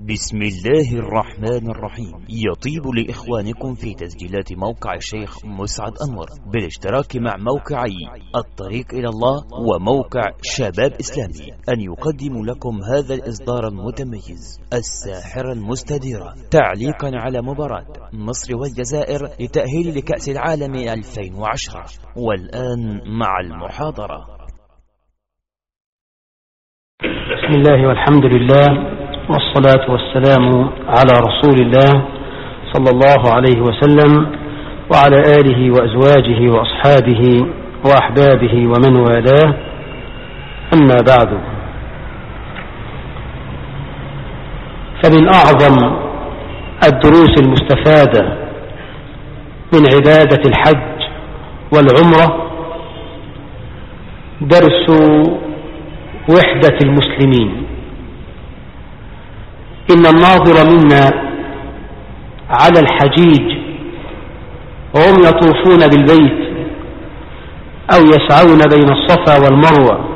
بسم الله الرحمن الرحيم. يطيب لإخوانكم في تسجيلات موقع الشيخ مسعد أنور بالاشتراك مع موقعي الطريق إلى الله وموقع شباب إسلامي أن يقدم لكم هذا الإصدار المتميز الساحرة المستديرة تعليقا على مباراة مصر والجزائر لتأهيل لكأس العالم 2010. والآن مع المحاضرة. بسم الله والحمد لله والصلاة والسلام على رسول الله صلى الله عليه وسلم وعلى آله وأزواجه وأصحابه وأحبابه ومن والاه، أما بعد، فمن أعظم الدروس المستفادة من عبادة الحج والعمرة درس وحدة المسلمين. إن الناظر منا على الحجيج وهم يطوفون بالبيت أو يسعون بين الصفا والمروة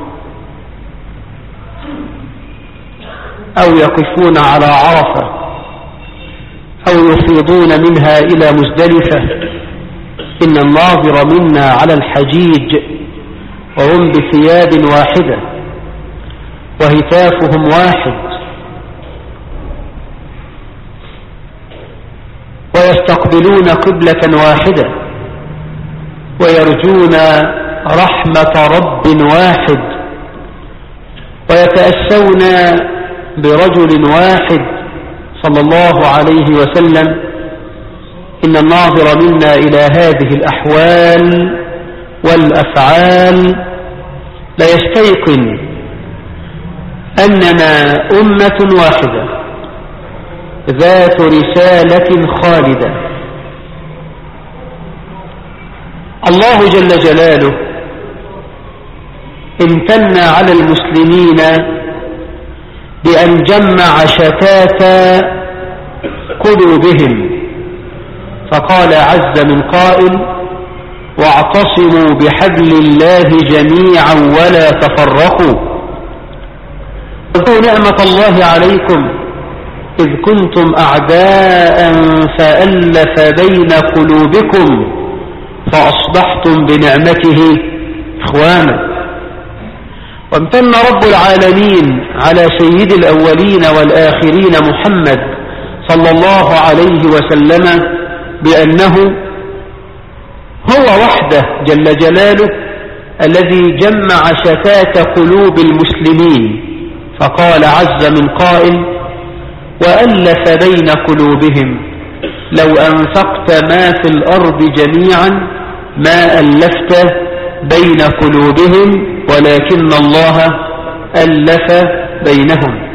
أو يقفون على عرفة أو يفيضون منها إلى مزدلفة، إن الناظر منا على الحجيج وهم بثياب واحدة وهتافهم واحد ويستقبلون قبلة واحدة ويرجون رحمة رب واحد ويتأسون برجل واحد صلى الله عليه وسلم. إن الناظر منا إلى هذه الأحوال والأفعال ليستيقن أننا أمة واحدة ذات رسالة خالدة. الله جل جلاله امتن على المسلمين بأن جمع شتات قلوبهم، فقال عز من قائل: واعتصموا بحبل الله جميعا ولا تفرقوا. اذكروا نعمة الله عليكم إذ كنتم أعداء فألف بين قلوبكم فأصبحتم بنعمته إخوانا. وامتن رب العالمين على سيد الأولين والآخرين محمد صلى الله عليه وسلم بأنه هو وحده جل جلاله الذي جمع شتات قلوب المسلمين، فقال عز من قائل: وألف بين قلوبهم لو أنفقت ما في الأرض جميعا ما ألفت بين قلوبهم ولكن الله ألف بينهم.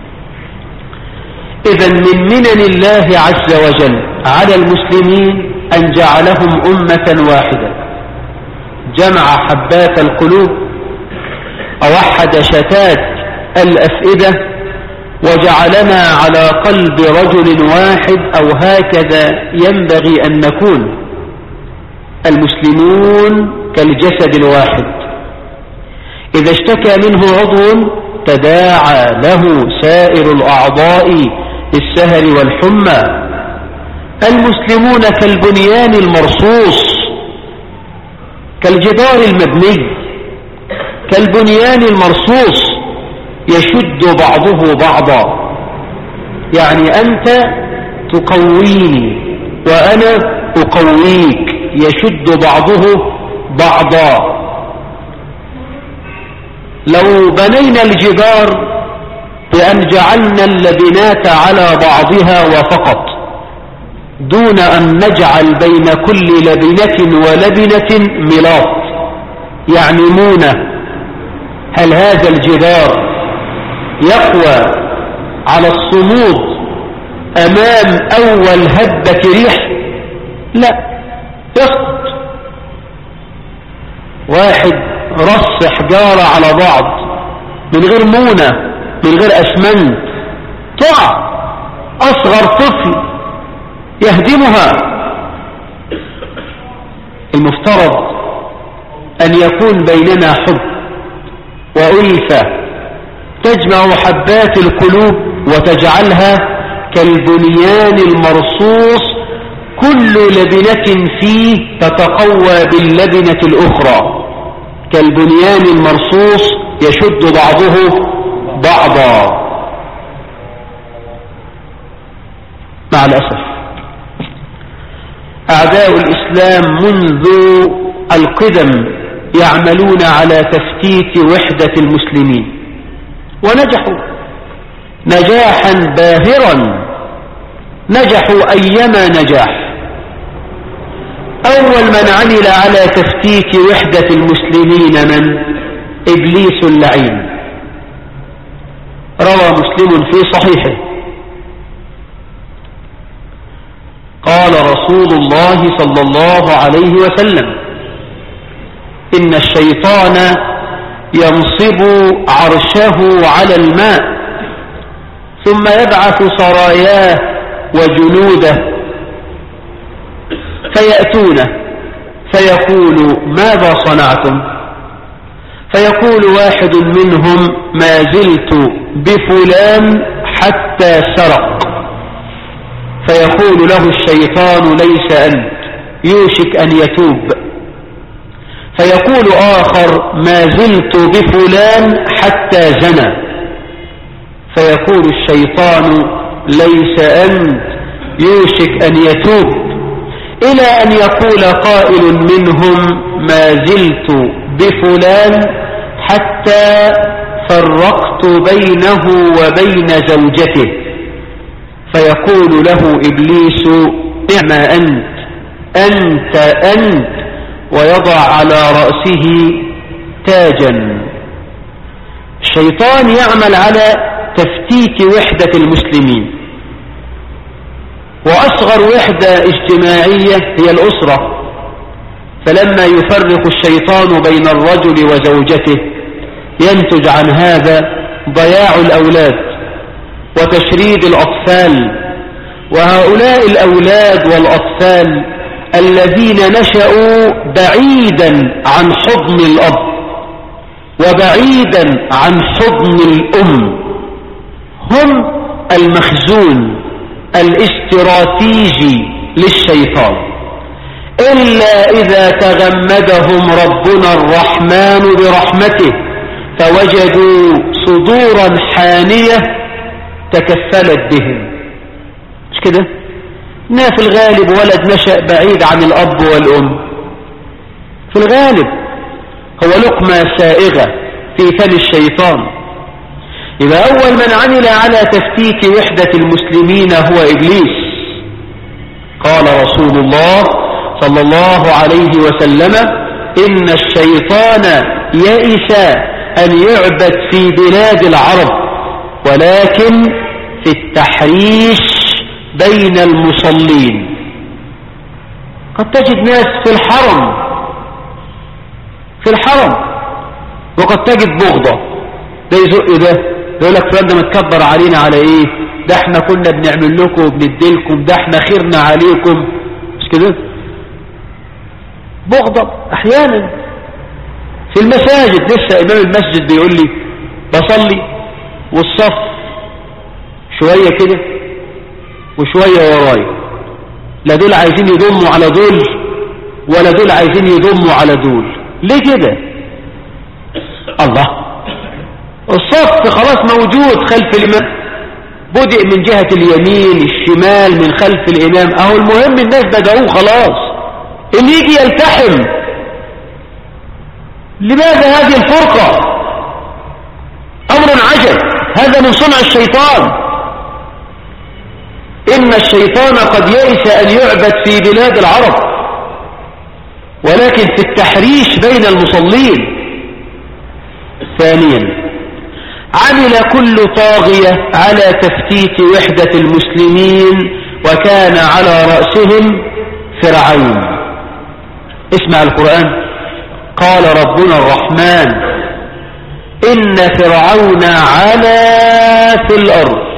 إذن من منن الله عز وجل على المسلمين أن جعلهم أمة واحدة، جمع حبات القلوب ووحد شتات الأفئدة وجعلنا على قلب رجل واحد، أو هكذا ينبغي أن نكون. المسلمون كالجسد الواحد، إذا اشتكى منه عضو تداعى له سائر الأعضاء بالسهر والحمى. المسلمون كالبنيان المرصوص، كالجدار المبني، كالبنيان المرصوص يشد بعضه بعضا. يعني أنت تقويني وأنا أقويك، يشد بعضه بعضا. لو بنينا الجدار بأن جعلنا اللبنات على بعضها وفقط دون أن نجعل بين كل لبنة ولبنة ملاط، يعني مونة، هل هذا الجدار يقوى على الصمود أمام أول هبة ريح؟ لا، يسقط. واحد رص حجارة على بعض من غير مونة من غير أسمنت تقع، أصغر طفل يهدمها. المفترض أن يكون بيننا حب وألفة تجمع حبات القلوب وتجعلها كالبنيان المرصوص، كل لبنة فيه تتقوى باللبنة الأخرى، كالبنيان المرصوص يشد بعضه بعضا. مع الأسف أعداء الإسلام منذ القدم يعملون على تفتيت وحدة المسلمين، ونجحوا نجاحا باهرا، نجحوا أيما نجاح. أول من عمل على تفتيت وحدة المسلمين من؟ إبليس اللعين. روى مسلم في صحيحه قال رسول الله صلى الله عليه وسلم: إن الشيطان ينصب عرشه على الماء ثم يبعث سراياه وجنوده فيأتونه فيقول: ماذا صنعتم؟ فيقول واحد منهم: ما زلت بفلان حتى سرق. فيقول له الشيطان: ليس أنت، يوشك أن يتوب. فيقول آخر: ما زلت بفلان حتى زنى. فيقول الشيطان: ليس أنت، يوشك أن يتوب، إلى أن يقول قائل منهم: ما زلت بفلان حتى فرقت بينه وبين زوجته. فيقول له إبليس: نعم أنت، ويضع على رأسه تاجا. الشيطان يعمل على تفتيت وحدة المسلمين، وأصغر وحدة اجتماعية هي الأسرة. فلما يفرق الشيطان بين الرجل وزوجته ينتج عن هذا ضياع الأولاد وتشريد الأطفال. وهؤلاء الأولاد والأطفال الذين نشأوا بعيدا عن حضن الأب وبعيدا عن حضن الأم هم المخزون الاستراتيجي للشيطان، إلا إذا تغمدهم ربنا الرحمن برحمته فوجدوا صدورا حانية تكفلت بهم. مش كده؟ في الغالب ولد نشأ بعيد عن الأب والأم، في الغالب هو لقمة سائغة في فم الشيطان. إذا أول من عمل على تفتيت وحدة المسلمين هو إبليس. قال رسول الله صلى الله عليه وسلم: إن الشيطان يئس أن يعبد في بلاد العرب، ولكن في التحريش بين المصلين. قد تجد ناس في الحرم وقد تجد بغضة، ده يزق ده يقول لك فلان ده متكبر علينا على ايه؟ ده احنا كنا بنعمل لكم وبنديلكم، ده احنا خيرنا عليكم. مش كده؟ بغضة احيانا في المساجد. لسه امام المسجد بيقول لي بصلي والصف شوية كده وشوية وراي، لا دول عايزين يضموا على دول ولا دول عايزين يضموا على دول. ليه كده؟ الله، الصف خلاص موجود خلف الإمام، بدأ من جهة اليمين الشمال من خلف الإمام، أهو المهم الناس بدأوه خلاص، اللي يجي يلتحم. لماذا هذه الفرقة؟ أمر عجب، هذا من صنع الشيطان. إن الشيطان قد يئس أن يعبد في بلاد العرب، ولكن في التحريش بين المصلين. ثانيا، عمل كل طاغية على تفتيت وحدة المسلمين، وكان على رأسهم فرعون. اسمع القرآن، قال ربنا الرحمن: إن فرعون علا في الأرض.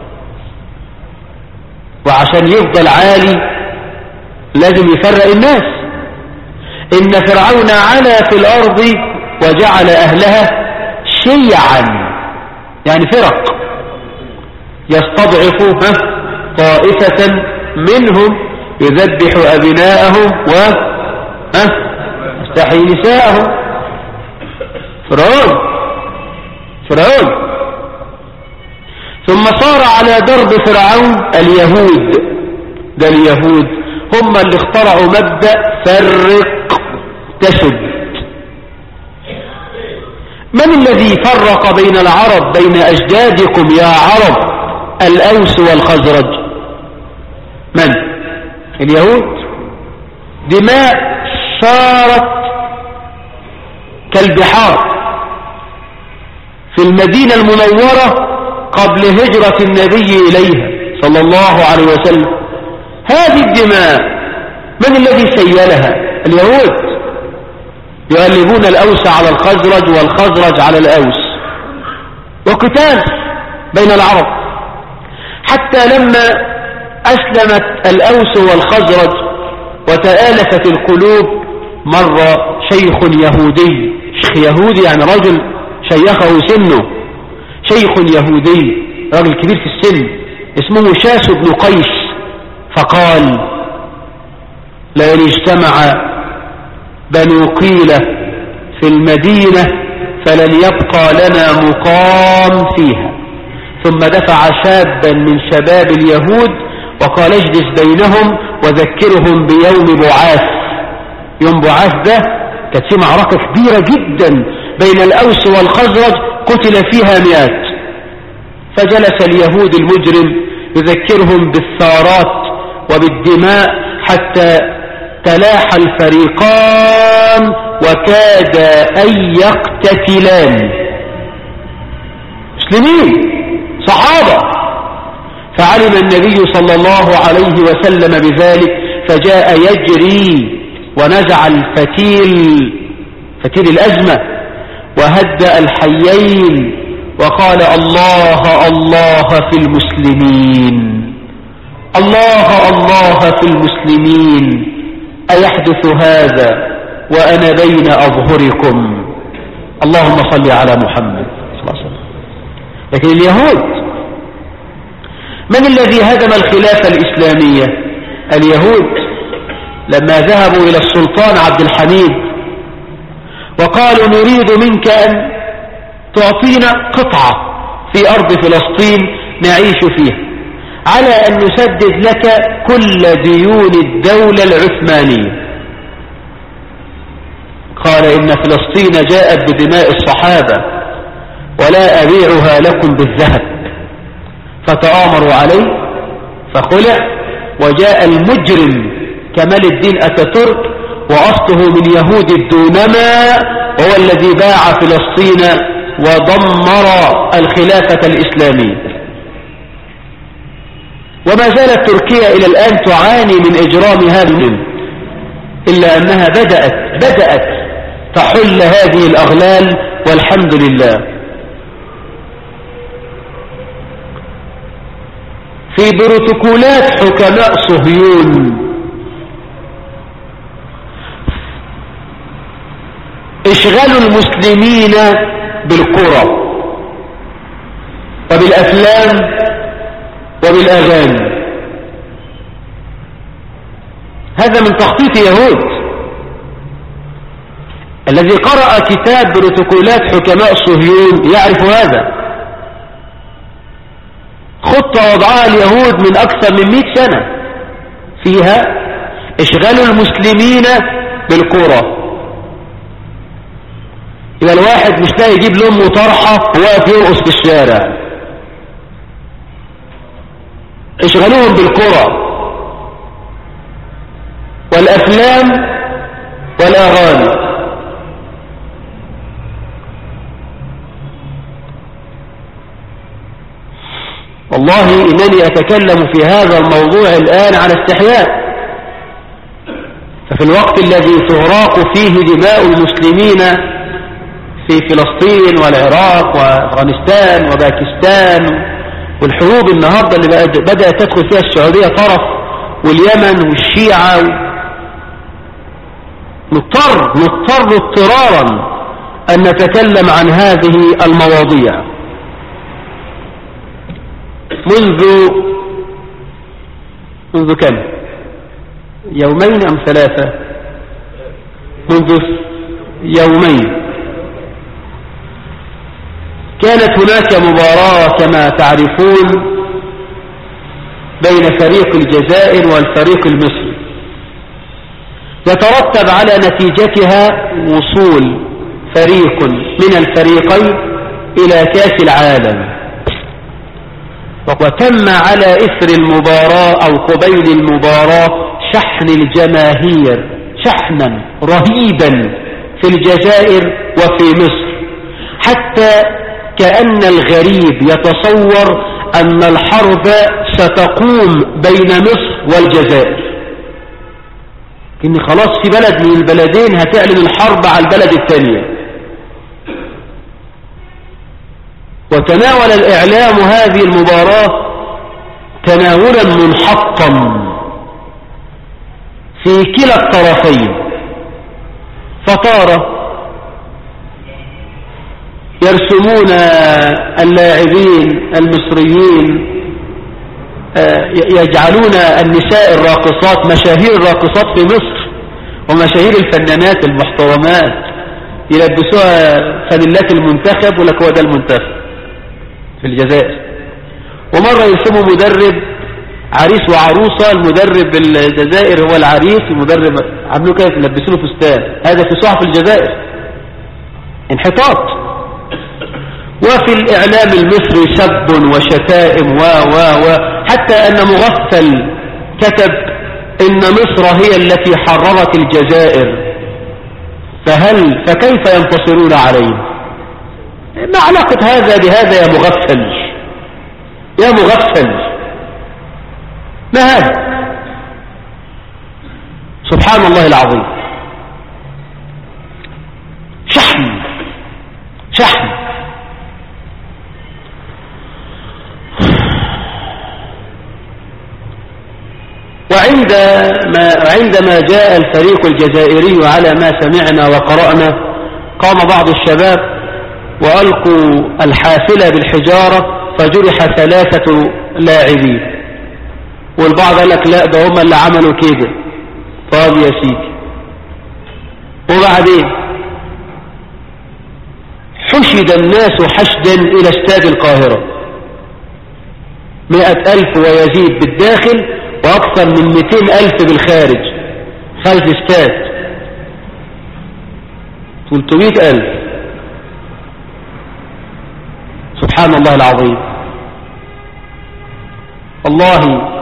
وعشان يفضل عالي لازم يفرق الناس. إن فرعون علا في الأرض وجعل أهلها شيعا، يعني فرق. يستضعف طائفة منهم يذبح أبناءهم ويستحيي نساءهم. فرعون ثم صار على درب فرعون اليهود. ده اليهود هم اللي اخترعوا مبدأ فرق تسد. من الذي فرق بين العرب، بين أجدادكم يا عرب، الأوس والخزرج؟ من؟ اليهود. دماء صارت كالبحار في المدينة المنورة قبل هجرة النبي إليها صلى الله عليه وسلم. هذه الدماء من الذي سيلها؟ اليهود. يؤلبون الأوس على الخزرج والخزرج على الأوس، وقتال بين العرب، حتى لما أسلمت الأوس والخزرج وتآلفت القلوب، مر شيخ يهودي، شيخ يهودي يعني رجل شيخه سنه، شيخ يهودي رجل كبير في السن اسمه شاس بن قيس، فقال: لئن اجتمع بنو قيلة في المدينة فلن يبقى لنا مقام فيها. ثم دفع شابا من شباب اليهود وقال: اجلس بينهم وذكرهم بيوم بعاث. يوم بعاث ده كانت في معركة كبيرة جدا بين الأوس والخزرج قتل فيها مئات. فجلس اليهود المجرم يذكرهم بالثارات وبالدماء حتى تلاحى الفريقان وكاد أن يقتتلان. مسلمين صحابة. فعلم النبي صلى الله عليه وسلم بذلك فجاء يجري ونزع فتيل الأزمة وهدأ الحيين وقال: الله الله في المسلمين، الله الله في المسلمين، أيحدث هذا وأنا بين أظهركم؟ اللهم صل على محمد صلى الله عليه وسلم. لكن اليهود، من الذي هدم الخلافة الإسلامية؟ اليهود. لما ذهبوا إلى السلطان عبد الحميد وقالوا: نريد منك أن تعطينا قطعة في أرض فلسطين نعيش فيها على أن نسدد لك كل ديون الدولة العثمانية. قال: إن فلسطين جاءت بدماء الصحابة ولا أبيعها لكم بالذهب. فتآمروا عليه فخلع، وجاء المجرم كمال الدين أتاتورك وأصله من يهود الدونما، وهو الذي باع فلسطين ودمر الخلافة الإسلامية. وما زالت تركيا إلى الآن تعاني من إجرام هذا، إلا أنها بدأت تحل هذه الأغلال والحمد لله. في بروتوكولات حكماء صهيون اشغلوا المسلمين بالقرى وبالأفلام وبالأغاني. هذا من تخطيط يهود. الذي قرأ كتاب بروتوكولات حكماء صهيون يعرف هذا. خطة وضعها اليهود من أكثر من 100 سنة، فيها اشغال المسلمين بالقرى. إذا الواحد مش لاقي يجيب لأمه طرحة وواقف يرقص في الشارع، اشغلوهم بالقرى والأفلام والأغاني. والله إنني أتكلم في هذا الموضوع الآن على استحياء، ففي الوقت الذي تهراق فيه دماء المسلمين في فلسطين والعراق وأفغانستان وباكستان، والحروب النهاردة اللي بدأت تدخل فيها السعودية طرف واليمن والشيعة، نضطر اضطرارا أن نتكلم عن هذه المواضيع. منذ كم؟ يومين أم ثلاثة؟ منذ يومين كانت هناك مباراة كما تعرفون بين فريق الجزائر والفريق المصري، يترتب على نتيجتها وصول فريق من الفريقين إلى كأس العالم. وتم على إثر المباراة أو قبيل المباراة شحن الجماهير شحنا رهيبا في الجزائر وفي مصر، حتى كأن الغريب يتصور أن الحرب ستقوم بين مصر والجزائر، إن خلاص في بلد من البلدين هتعلن الحرب على البلد الثانية. وتناول الإعلام هذه المباراة تناولا منحطا في كلا الطرفين، فطار يرسمون اللاعبين المصريين يجعلون النساء الراقصات مشاهير الراقصات في مصر ومشاهير الفنانات المحترمات يلبسوها فانيلات المنتخب ولك هو ده المنتخب في الجزائر. ومرة يرسموا مدرب عريس وعروسة، المدرب الجزائر هو العريس، المدرب عملوا كيف يلبسوا له فستان، هذا في صحف الجزائر. انحطاط. وفي الإعلام المصري سب وشتائم حتى أن مغفل كتب إن مصر هي التي حررت الجزائر، فكيف ينتصرون عليه؟ ما علاقة هذا بهذا يا مغفل يا مغفل؟ ما هذا؟ سبحان الله العظيم. شحن وعندما جاء الفريق الجزائري على ما سمعنا وقرأنا، قام بعض الشباب وألقوا الحافلة بالحجارة فجرح 3 لاعبين، والبعض قال لك لا ده هم اللي عملوا كده. طب يا سيدي، وبعدين حشد الناس حشدا إلى استاد القاهرة، 100,000 ويزيد بالداخل وأكثر من 200,000 بالخارج، خارج استاد 300,000. سبحان الله العظيم. والله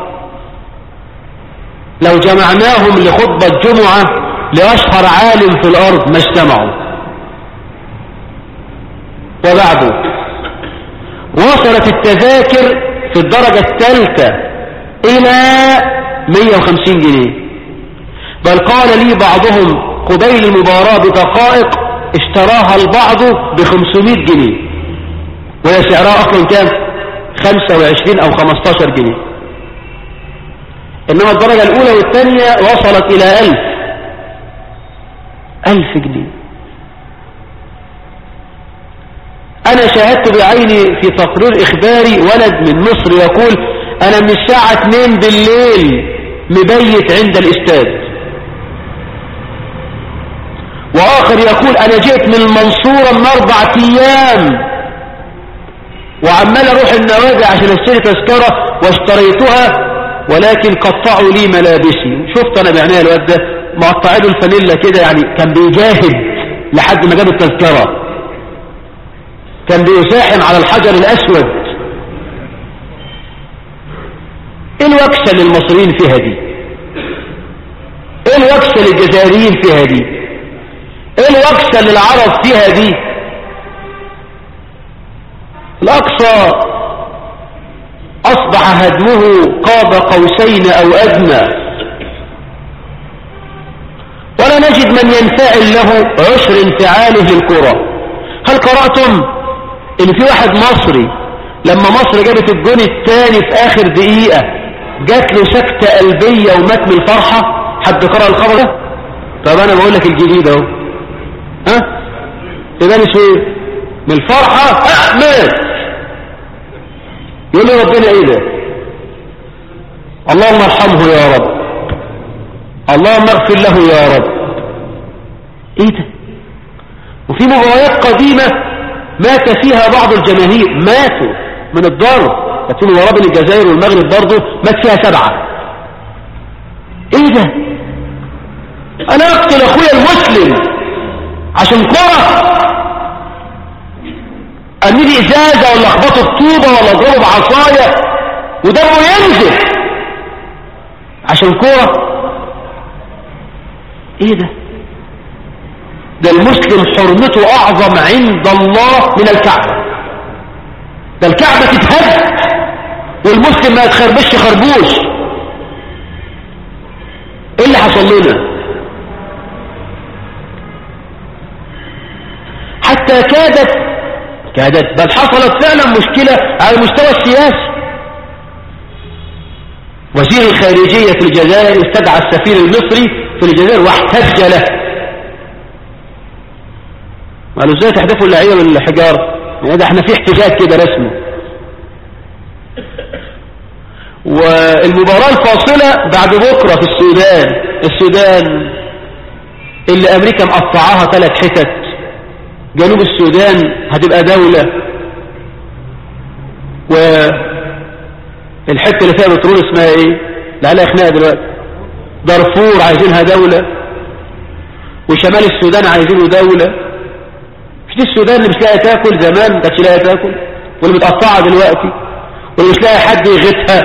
لو جمعناهم لخطبة جمعة لأشهر عالم في الأرض ما اجتمعوا. وبعده وصلت التذاكر في الدرجة الثالثة إلى 150 جنيه، بل قال لي بعضهم قبيل المباراة بدقائق اشتراها البعض ب500 جنيه، وهي سعرها أصلا كام؟ 25 أو 15 جنيه. إنما الدرجة الأولى والثانية وصلت إلى 1000 جنيه. أنا شاهدت بعيني في تقرير إخباري ولد من مصر يقول أنا من الساعة 2 بالليل مبيت عند الاستاد، وآخر يقول أنا جئت من المنصورة من 4 أيام وعمال أروح النوادي عشان اشتري تذكرة واشتريتها ولكن قطعوا لي ملابسي. شفت أنا بعناية الواد ده مقطعينه الفانيلا كده، يعني كان بيجاهد لحد ما جاب التذكرة، كان بيساحن على الحجر الأسود. ايه الوكسة للمصريين فيها دي؟ ايه الوكسة للجزائريين فيها دي؟ ايه الوكسة للعرب فيها دي؟ الأقصى أصبح هدمه قاب قوسين أو أدنى، ولا نجد من ينفعل له عشر انفعاله الكرة. هل قرأتم إن في واحد مصري لما مصر جابت الجون الثاني في آخر دقيقة جات له سكتة قلبية ومات من الفرحة؟ حد قرأ الخبر ده؟ طب أنا بقول لك الجديد اهو، ها تباني شيء من الفرحة مات. يقول له ربنا ايه ده؟ اللهم ارحمه يا رب، اللهم اغفر له يا رب. ايه ده؟ وفي مباريات قديمة مات فيها بعض الجماهير، ماتوا من الضرب. في مباراة بين الجزائر والمغرب برضه مات فيها 7. ايه ده؟ انا اقتل اخويا المسلم عشان كرة؟ ارمي لي ازازة ولا اخبطه بطوبة ولا اضربه بعصاية ودمه ينزل عشان كرة؟ ايه ده؟ ده المسلم حرمته اعظم عند الله من الكعبة. ده الكعبة تتهد والمسلم ما يتخربش خربوش. ايه اللي حصل لنا؟ حتى كادت بل حصلت فعلا مشكلة على المستوى السياسي. وزير الخارجية في الجزائر استدعى السفير المصري في الجزائر واحتج له، قالوا ازاي تحدفوا اللعيبة من الحجارة؟ يعني ده احنا في احتجاج كده رسمي. والمباراة الفاصلة بعد بكرة في السودان اللي امريكا مقطعاها 3 حتت. جنوب السودان هتبقى دولة، والحتة اللي فيها بترول اسمها ايه؟ لعلها خناقة دلوقتي. دارفور عايزينها دولة، وشمال السودان عايزينه دولة. مش دي السودان اللي مش لاقي تاكل؟ زمان كانتش لاقي تاكل، واللي متقطعها دلوقتي، واللي مش لاقي حد يغثها.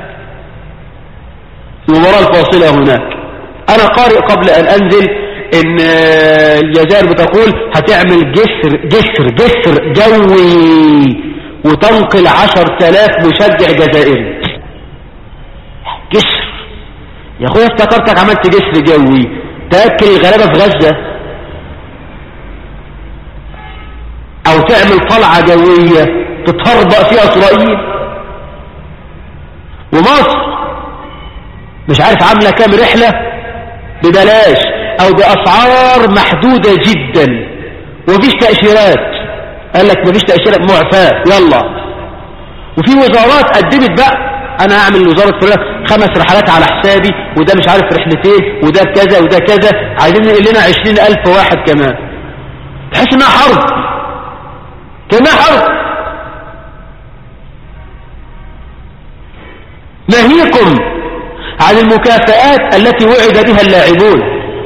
المباراة الفاصلة هناك. انا قارئ قبل ان انزل ان الجزائر بتقول هتعمل جسر جوي وتنقل 10,000 مشجع جزائري. جسر يا اخويا، افتكرتك عملت جسر جوي تاكل الغلابة في غزة، او تعمل طلعة جوية تتهربأ فيها اسرائيل. ومصر مش عارف عاملة كام رحلة ببلاش او باسعار محدودة جدا، ومفيش تأشيرات. قال لك مفيش تأشيرات، معفاة يلا. وفي وزارات قدمت بقى انا هعمل وزارة فلان 5 رحلات على حسابي، وده مش عارف رحلتين، وده كذا وده كذا، عايزين نقل لنا 20,000 واحد كمان. تحس انها حرب، كانها حرب. ناهيكم عن المكافآت التي وعد بها اللاعبون.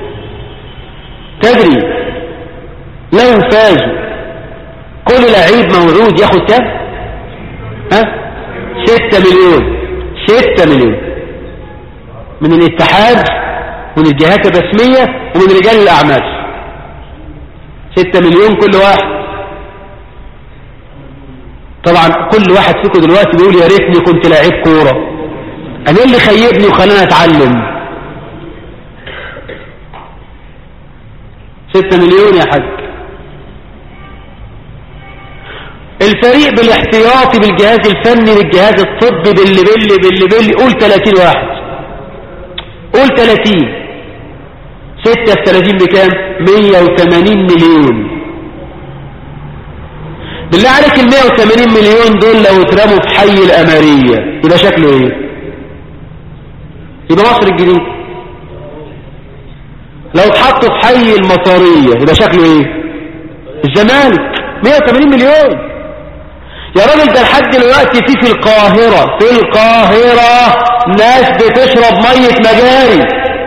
تدري لو فازوا كل لعيب موعود ياخد كام؟ 6 مليون. 6 مليون من الاتحاد ومن الجهات الرسمية ومن رجال الأعمال. 6 مليون كل واحد. طبعا كل واحد فيكم دلوقتي بيقول يا ريتني كنت لاعب كورة، انا اللي خيبني وخلاني اتعلم. 6 مليون يا حاج. الفريق بالاحتياطي بالجهاز الفني بالجهاز الطبي باللي قول 30 واحد، قول 30. 6 في 30 بكام؟ 180 مليون. بالله عليك ال 180 مليون دول لو اترموا في حي الأمارية يبقى شكله ايه؟ يبقى مصر الجديد. لو اتحطوا في حي المطارية يبقى شكله ايه؟ الزمالك. 180 مليون يا راجل. ده لحد دلوقتي في القاهرة ناس بتشرب مية مجاري.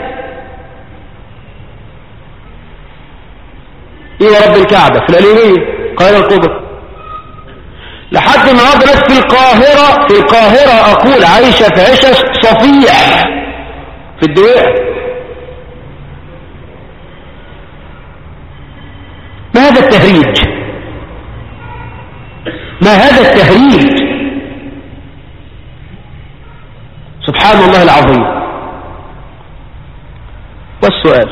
ايه يا رب الكعبة؟ في القليوبية، القاهرة الكبرى. لحد النهارده ناس في القاهرة اقول عايشة في عشش صفيح في الدوائر. ما هذا التهريج؟ ما هذا التهريج؟ سبحان الله العظيم. والسؤال: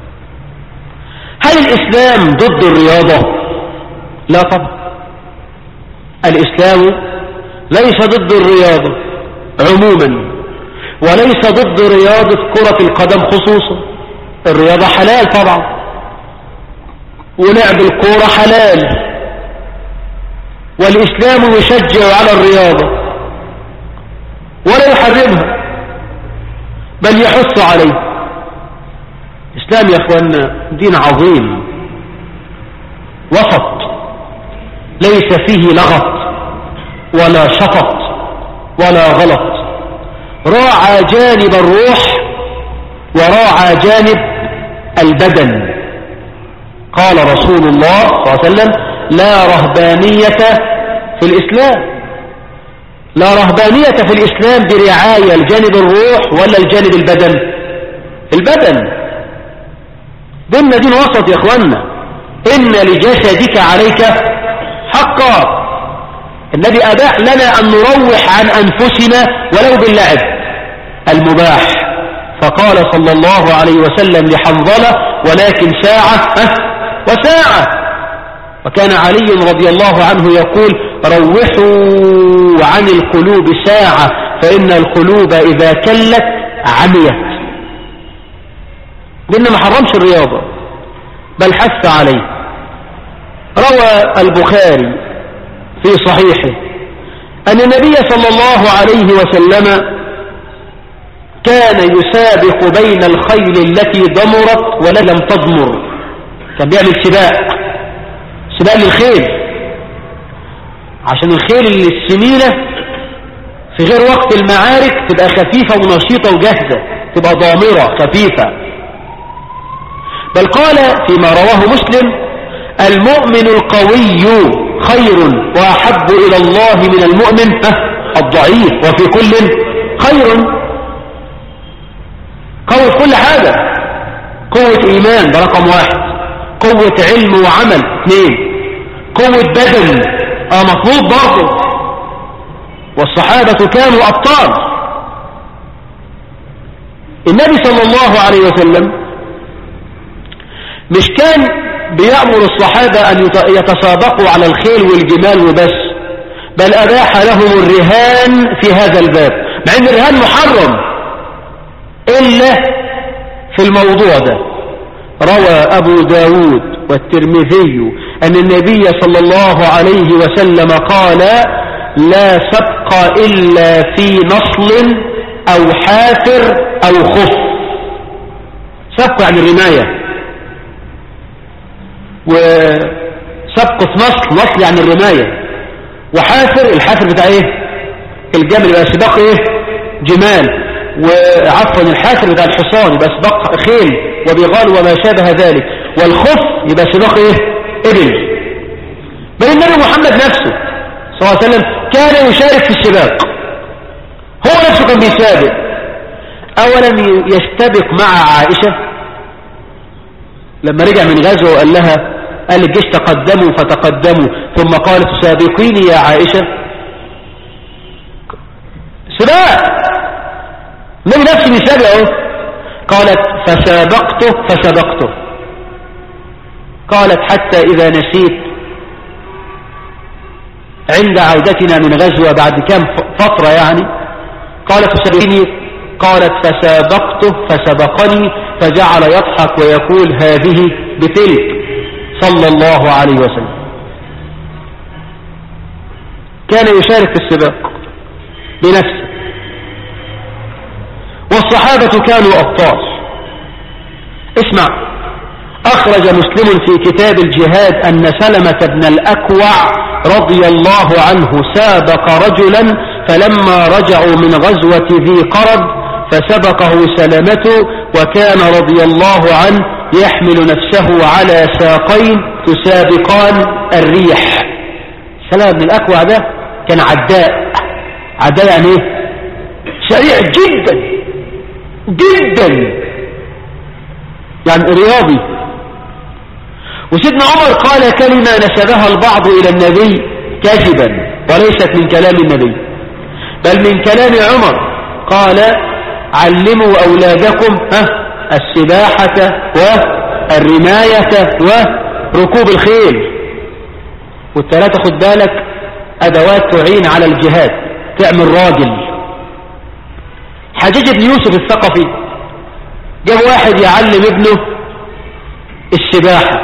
هل الإسلام ضد الرياضة؟ لا طبعا. الإسلام ليس ضد الرياضة عموما، وليس ضد رياضة كرة القدم خصوصا. الرياضة حلال طبعا، ولعب الكورة حلال، والإسلام يشجع على الرياضة ولا يحرمها، بل يحث عليه. الإسلام يا أخوانا دين عظيم وسط، ليس فيه لغط ولا شطط ولا غلط، راعى جانب الروح وراعى جانب البدن. قال رسول الله صلى الله عليه وسلم: لا رهبانية في الإسلام. لا رهبانية في الإسلام برعاية الجانب الروح ولا الجانب البدن. البدن ديننا دين وسط يا اخوانا. إن لجسدك عليك حقا. النبي أباح لنا أن نروح عن أنفسنا ولو باللعب المباح، فقال صلى الله عليه وسلم لحنظلة: ولكن ساعة وساعة. وكان علي رضي الله عنه يقول: روحوا عن القلوب ساعة، فإن القلوب إذا كلت عميت. لأنه ما حرمش الرياضة بل حث عليه. روى البخاري في صحيحه أن النبي صلى الله عليه وسلم كان يسابق بين الخيل التي ضمرت ولم تضمر. كان بيعمل سباق للخيل، عشان الخيل اللي السمينة في غير وقت المعارك تبقى خفيفة ونشيطة وجاهزة، تبقى ضامرة خفيفة. بل قال فيما رواه مسلم: المؤمن القوي خير وأحب إلى الله من المؤمن الضعيف، وفي كل خير. قوة كل حاجة، قوة إيمان ده رقم 1، قوة علم وعمل 2، قوة بدن مطلوب برضه. والصحابة كانوا أبطال. النبي صلى الله عليه وسلم مش كان بيأمر الصحابة أن يتسابقوا على الخيل والجمال وبس، بل أباح لهم الرهان في هذا الباب، مع أن الرهان محرم إلا في الموضوع ده. روى أبو داود والترمذي أن النبي صلى الله عليه وسلم قال: لا سبق إلا في نصل أو حافر أو خف. سبق عن الرماية، وسبق في نصل عن الرماية، وحافر الحافر بتاع ايه؟ الجمل، يبقى سباق ايه؟ جمال. وعفوا الحافر بتاع الحصان يبقى سباق خيل وبغال وما شابه ذلك. والخف يبقى سباق ايه؟ ابل. بل النبي محمد نفسه صلى الله عليه وسلم كان يشارك في السباق، هو نفسه كان بيسابق. اولا يستبق مع عائشة لما رجع من غزوة وقال لها، قال الجيش تقدموا فتقدموا، ثم قالت: سابقيني يا عائشة. سباق النبي نفسه بيسابق اهو. قالت: فسبقته. قالت: حتى إذا نسيت عند عودتنا من غزوة بعد كام فترة يعني، قالت: سابقيني. قالت: فسابقته فسبقني، فجعل يضحك ويقول: هذه بتلك، صلى الله عليه وسلم. كان يشارك في السباق بنفسه. والصحابة كانوا أبطال. اسمع، أخرج مسلم في كتاب الجهاد أن سلمة بن الأكوع رضي الله عنه سابق رجلا، فلما رجعوا من غزوة ذي قرد فسبقه سلمته، وكان رضي الله عنه يحمل نفسه على ساقين تسابقان الريح. سلمة بن الأكوع ده كان عداء يعني ايه؟ سريع جدا يعني رياضي. وسيدنا عمر قال كلمة نسبها البعض إلى النبي كذبا وليست من كلام النبي بل من كلام عمر. قال: علموا أولادكم السباحة والرماية وركوب الخيل. والثلاثة خد بالك أدوات تعين على الجهاد، تعمل راجل. حجاج بن يوسف الثقفي جاب واحد يعلم ابنه السباحة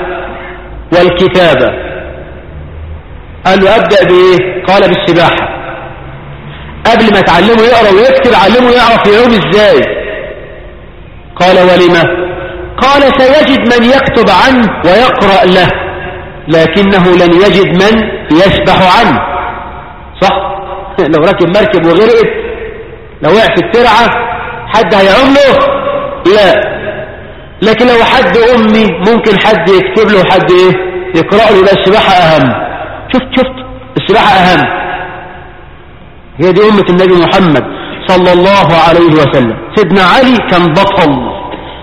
والكتابة. قال له: أبدأ بإيه؟ قال: بالسباحة. قبل ما تعلمه يقرأ ويكتب علمه يعرف يعوم ازاي. قال ولما؟ قال سيجد من يكتب عنه ويقرأ له، لكنه لن يجد من يسبح عنه. صح؟ لو راكب مركب وغرقت، لو وقع في الترعة حد هيعوم له؟ لا. لكن لو حد أمي ممكن حد يكتب له وحد يقرأ له. لا، السباحة أهم. شفت السباحة أهم. هي دي أمة النبي محمد صلى الله عليه وسلم. سيدنا علي كان بطل.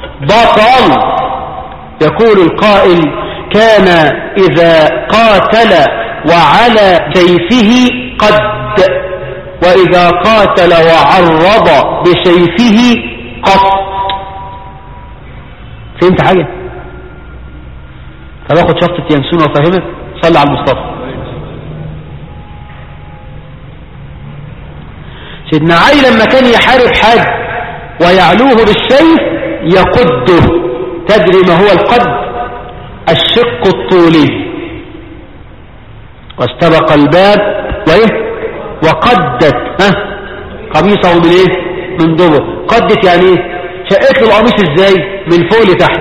يقول القائل كان إذا قاتل وعلى سيفه قد، وإذا قاتل وعرض بسيفه قط. فهمت حاجة؟ فباخد شفطة ينسون وفهمت. صلى على المصطفى. سيدنا علي لما كان يحارب حد ويعلوه بالسيف يقده. تدري ما هو القد؟ الشق الطولي. واستبق الباب وقدت قميصه من من دبر. قدت يعني شقت له القميص ازاي؟ من فوق لتحت.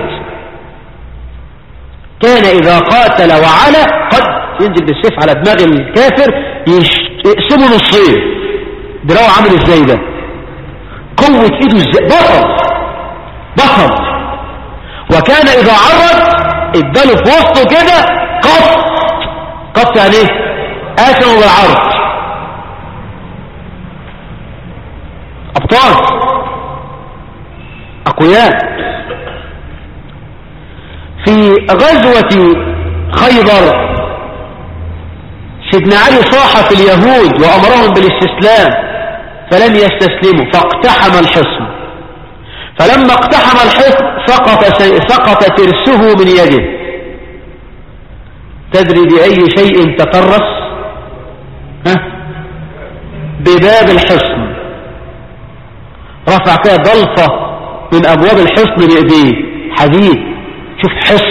كان اذا قاتل وعلى قد ينزل بالسيف على دماغ الكافر يقسمه نصين. دراعه عامل ازاي ده؟ قوة ايده ازاي؟ بطل. وكان اذا عرض اداله في وسطه كده قط يعني قاسمه بالعرض. ابطال اقوياء. في غزوة خيبر سيدنا علي صاح في اليهود وامرهم بالاستسلام فلم يستسلموا، فاقتحم الحصن. فلما اقتحم الحصن سقط ترسه من يده. تدري بأي شيء تطرس؟ بباب الحصن. رفع كده ضلفة من أبواب الحصن بإيديه حديد. شوف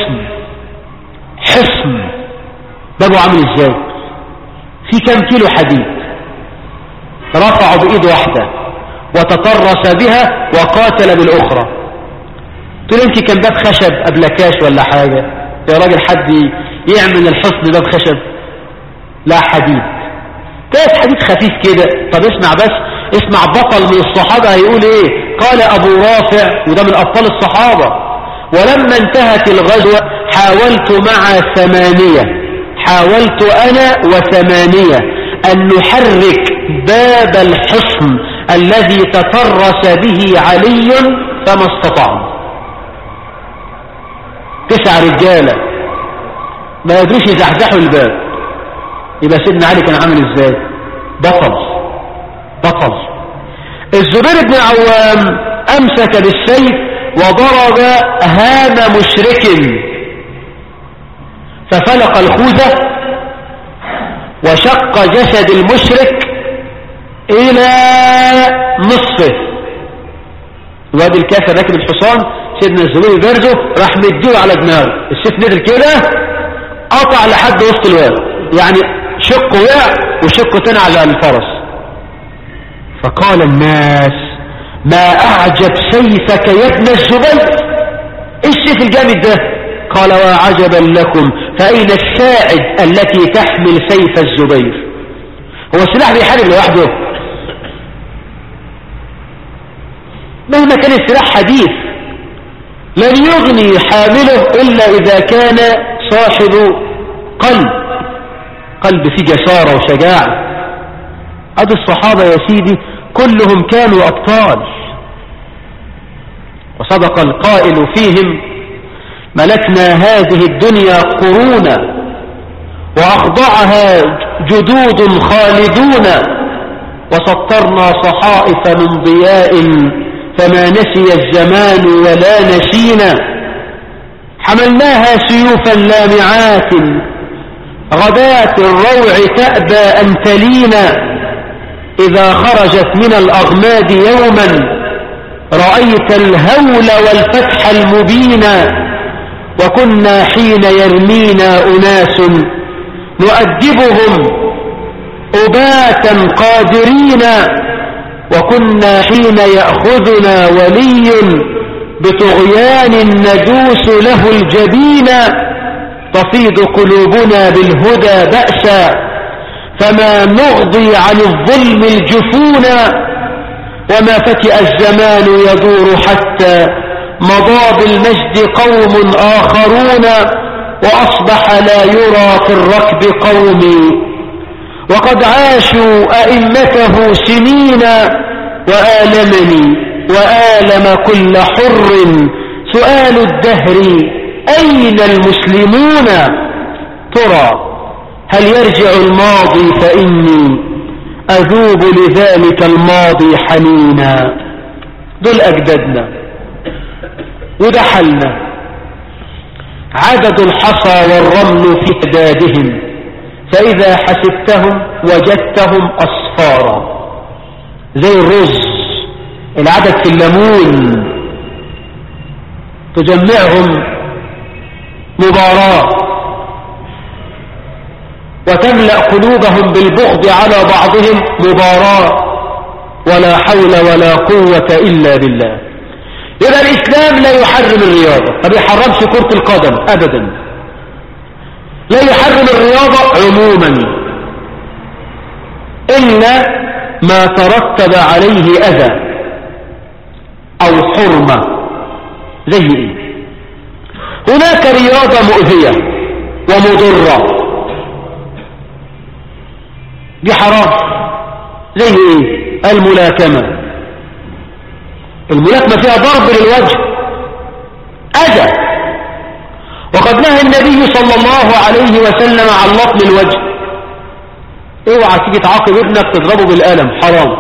حصن بابه عامل ازاي؟ في كم كيلو حديد. رفعه بإيد واحدة وتطرس بها وقاتل بالأخرى. تقول انت كان باب خشب قبل كاش ولا حاجة يا راجل؟ حد يعمل الحصن باب خشب؟ لا، حديد. كاس حديد خفيف كده. طب اسمع بطل من الصحابة هيقول ايه. قال ابو رافع، وده من ابطال الصحابة: ولما انتهت الغزوة حاولت انا و8 ان نحرك باب الحصن الذي تطرس به علي فما استطعنا. 9 رجالة ما يدروش يزحزحوا الباب. يبقى سيدنا علي كان عامل ازاي؟ بطل. الزبير بن عوام امسك بالسيف وضرب هام مشرك ففلق الخوذة وشق جسد المشرك الى نصفه. الواد الكافر راكب الحصان، سيدنا الزبير برده راح مديله على دماغه. السيف نزل كده قطع لحد وسط الواد، يعني شقه وقع وشقه تاني على الفرس. فقال الناس: ما اعجب سيفك يا ابن الزبير، ايه السيف الجامد ده؟ قال: وعجبا لكم، فاين الساعد التي تحمل سيف الزبير؟ هو السلاح بيحارب لوحده؟ مهما كان السلاح حديث لن يغني حامله إلا إذا كان صاحب قلب فيه جسارة وشجاعة. هذه الصحابة يا سيدي كلهم كانوا أبطال. وصدق القائل فيهم: ملكنا هذه الدنيا قرونا وأخضعها جدود خالدون، وسطرنا صحائف من ضياء فما نسي الزمان ولا نسينا. حملناها سيوفا لامعات غداة الروع تأبى أن تلينا. إذا خرجت من الأغماد يوما رأيت الهول والفتح المبينا. وكنا حين يرمينا أناس نؤدبهم أباتا قادرين وكنا حين يأخذنا ولي بطغيان ندوس له الجبين تفيض قلوبنا بالهدى بأسا فما نغضي عن الظلم الجفونا وما فتئ الزمان يدور حتى مضى بالمجد قوم آخرون وأصبح لا يرى في الركب قومي وقد عاشوا أئمته سنين وآلمني وآلم كل حر سؤال الدهر أين المسلمون ترى هل يرجع الماضي فإني أذوب لذلك الماضي حنينا دول أجدادنا وده حلنا عدد الحصى والرمل في أجدادهم فإذا حسبتهم وجدتهم أصفارا زي الرز العدد في الليمون تجمعهم مباراة وتملأ قلوبهم بالبغض على بعضهم مباراة ولا حول ولا قوة إلا بالله. إذا الإسلام لا يحرم الرياضة، ما بيحرمش كرة القدم أبدا، لا يحرم الرياضة عموما إلا ما ترتب عليه أذى أو حرمة. زي إيه؟ هناك رياضة مؤذية ومضرة دي حرام. زي إيه؟ الملاكمة. الملاكمة فيها ضرب للوجه أذى، وقد نهى النبي صلى الله عليه وسلم عن لطم الوجه. اوعى تيجي تعاقب ابنك تضربه بالقلم، حرام.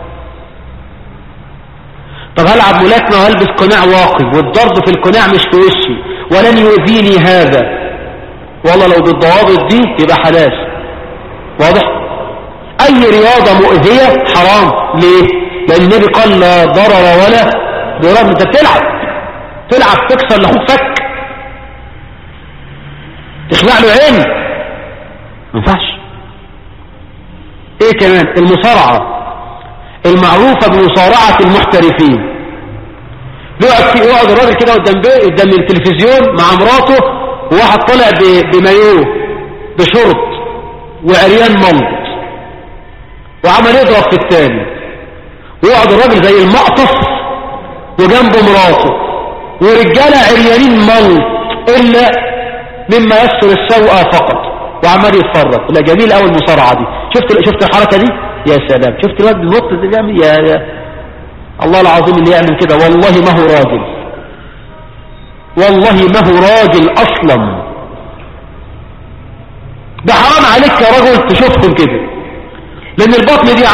طب هلعب ملاكمة وهلبس قناع واقف والضرب في القناع مش في وشي ولن يؤذيني هذا، والله لو بالضوابط دي يبقى حلال. واضح؟ اي رياضة مؤذية حرام. ليه؟ لان النبي قال لا ضرر ولا ضرار. انت تلعب تكسر لاخوك فك، تخلع له عين، ما ينفعش. ايه كمان؟ المصارعة المعروفة بمصارعة المحترفين. يقعد الراجل كده قدام التلفزيون مع مراته وواحد طالع بمايوه بشرط وعريان ملط وعمل يضرب في التاني، ويقعد الراجل زي المقطف وجنبه مراته ورجالة عريانين ملط إلا مما يسر السوء فقط وعمال يتفرج. لا جميل قوي المصارعة دي. شفت الحركة دي؟ يا سلام. شفت الواد النط اللي بيعمل؟ يا الله العظيم اللي يعمل كده والله ما هو راجل، والله ما هو راجل اصلا. ده حرام عليك يا رجل تشوفهم كده، لان البطن دي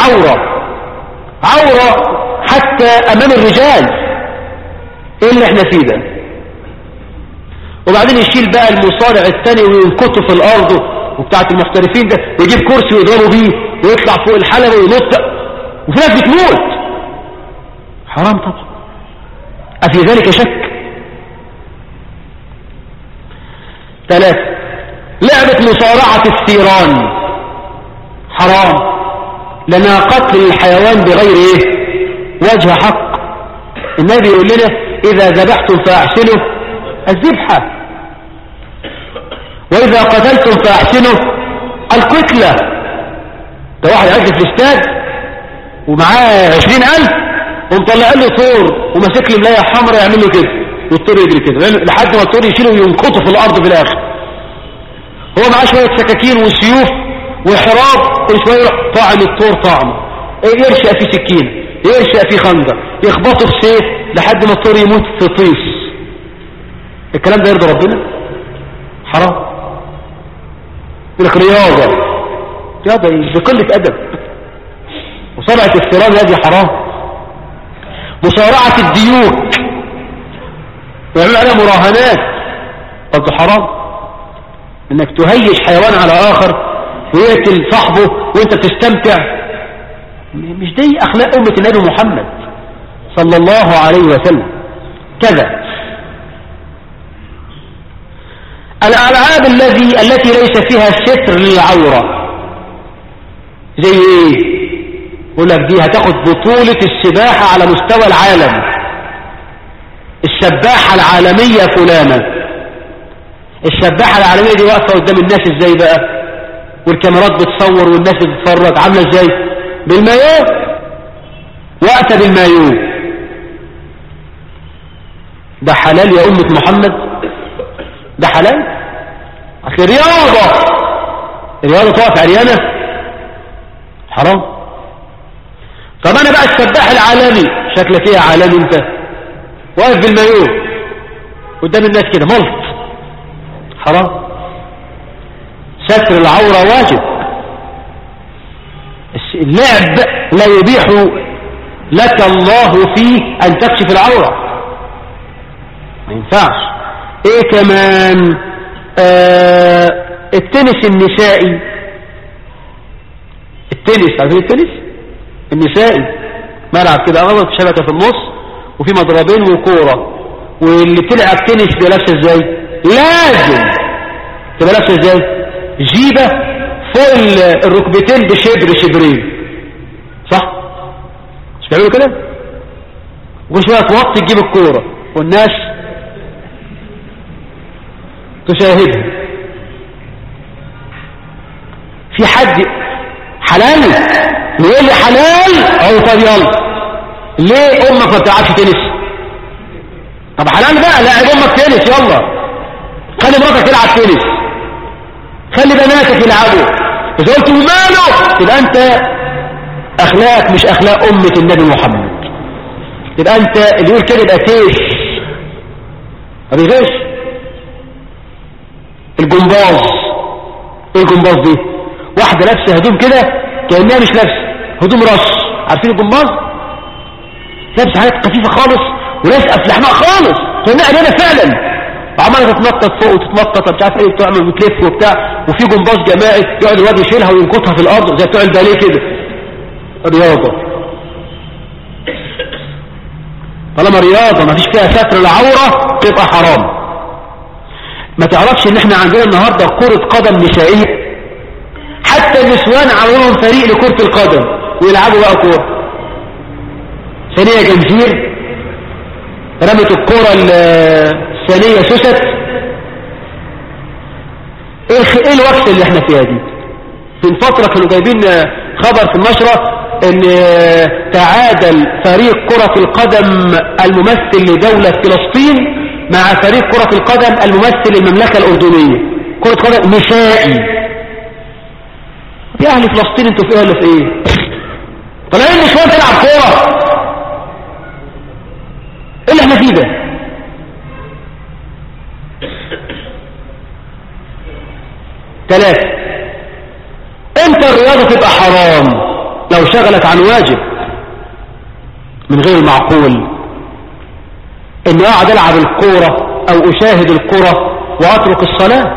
عورة حتى امام الرجال. ايه اللي احنا فيه ده؟ وبعدين يشيل بقى المصارع الثاني وينكته في الارض وبتاعت المحترفين ده ويجيب كرسي ويضربه بيه ويطلع فوق الحلبة وينط، وفي ناس بتموت. حرام طبعا. أفي ذلك شك؟ 3 لعبة مصارعة الثيران حرام، لأنها قتل الحيوان بغير ايه؟ وجه حق. النبي يقول لنا إذا ذبحتم فأحسنوا الذبحة، وإذا قتلتم فأحسنوا القتلة. ده واحد عايز في الاستاد ومعاه 20,000 ومطلع له طور وماسك له ملاية حمراء يعمل له كده والطور يجري كده لحد ما الطور يشيله وينقطه في الأرض في الآخر. هو معاه شوية سكاكين وسيوف وحراب وشوية طعم الطور طعمه، يرشق فيه سكينة، يرشق فيه خنجر، يخبطه في سيف لحد ما الطور يموت في طيس. الكلام ده يرضي ربنا؟ حرام. لك رياضة بقلة أدب. مصارعة الثيران هذه حرام. مصارعة الديوك ويعمل عليها مراهنات برضه حرام. انك تهيج حيوان على آخر ويقتل صاحبه وانت تستمتع، مش دي أخلاق أمة النبي محمد صلى الله عليه وسلم. كذا الألعاب التي ليس فيها ستر للعورة. زي ايه؟ يقول لك دي هتاخد بطولة السباحة على مستوى العالم، السباحة العالمية فلانة. السباحة العالمية دي واقفة قدام الناس ازاي بقى، والكاميرات بتصور والناس بتتفرج، عاملة ازاي؟ بالمايو، واقفة بالمايو. ده حلال يا أمة محمد؟ ده حلال؟ أخي رياضة تقف عريانة حرام. طب أنا بقى السباح العالمي، شكلك ايه يا عالمي انت؟ واقف بالمايو قدام الناس كده ملط، حرام. ستر العورة واجب. اللعب لا يبيح لك الله فيه أن تكشف العورة، ما ينفعش. ايه كمان؟ التنس النسائي، التنس، عارفين التنس النسائي؟ ملعب كده أغلط شبكة في النص وفي مضربين وكورة، واللي تلعب تنس بلابسه ازاي؟ لازم تبقى لابسه ازاي؟ جيبة فوق الركبتين بشبر شبرين، صح؟ مش بيعملوا كده؟ وكل شوية توطي تجيب الكورة والناس تشاهدها. في حد حلال يقول لي حلال؟ او طب يلا، ليه امك ما بتلعبش تنس؟ طب حلال بقى، لاعب امك تنس، يلا خلي مراتك تلعب تنس، خلي بناتك يلعبوا. اذا قلت وماله، تبقى انت اخلاقك مش اخلاق امة النبي محمد، تبقى انت اللي يقول كده يبقى تيش، ما بيغش. الجمباز، ايه الجمباز دي؟ واحدة لابسة هدوم كده كأنها مش لابسة، هدوم رش، عارفين الجمباز؟ لابسة حاجات خفيفة خالص ولازقة في لحمها خالص كأنها قليلة فعلا، وعمالة تتنطط فوق وتتنطط مش عارف ايه، بتعمل وتلف وبتاع. وفي جمباز جماعي يقعد الواد يشيلها وينكتها في الارض زي بتوع الباليه كده. رياضة، طالما رياضة ما فيش فيها ستر العورة تبقى حرام. ما تعرفش ان احنا عندنا النهاردة كرة قدم نسائية، حتى النسوان عملوا لهم فريق لكرة القدم ويلعبوا بقى كورة. ثانية جنزير رمت الكورة الثانية سوست. ايه الوقت اللي احنا فيها دي؟ من فترة كانوا جايبين خبر في النشرة ان تعادل فريق كرة القدم الممثل لدولة فلسطين مع فريق كرة القدم الممثل للمملكة الأردنية، كرة قدم نسائي. يا أهل فلسطين انتوا في ايه ولا في ايه؟ طالعين نسوان تلعب كورة؟ ايه اللي احنا فيه ده؟ ثلاثة، امتى الرياضة تبقى حرام؟ لو شغلت عن واجب. من غير المعقول اني اقعد العب الكورة او اشاهد الكورة واترك الصلاة،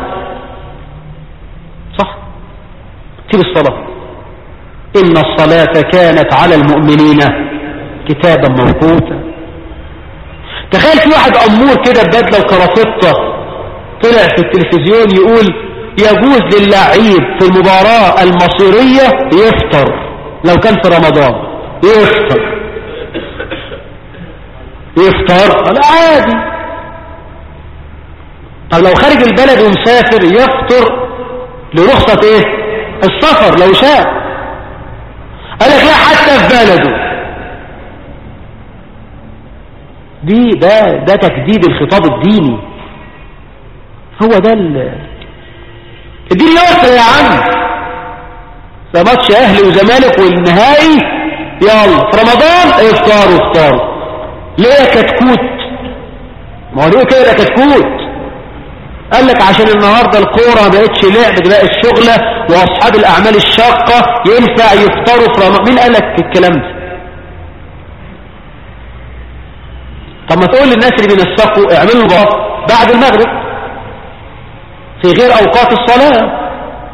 صح؟ تيجي الصلاة، ان الصلاة كانت على المؤمنين كتابا موقوتا. تخيل في واحد امور كده ببدله وكرافتة طلع في التلفزيون يقول يجوز للعيب في المباراة المصيرية يفطر لو كان في رمضان، يفطر لا عادي. طب لو خارج البلد ومسافر يفطر لرخصة ايه؟ السفر لو شاء. قال لك لا، حتى في بلده. ده تجديد الخطاب الديني. هو ده الدين يوصل يا عم. ده ماتش اهلي وزمالك والنهائي، يلا في رمضان افطاروا. ليه يا كتكوت؟ ما هو ليه كده يا كتكوت؟ قال لك عشان النهارده الكوره ما بقتش لعب، ده بقت شغله، واصحاب الاعمال الشاقه ينفع يفطروا في رمضان. مين قال لك الكلام ده؟ طب ما تقول للناس اللي بينسقوا اعملوا بعد المغرب في غير اوقات الصلاه.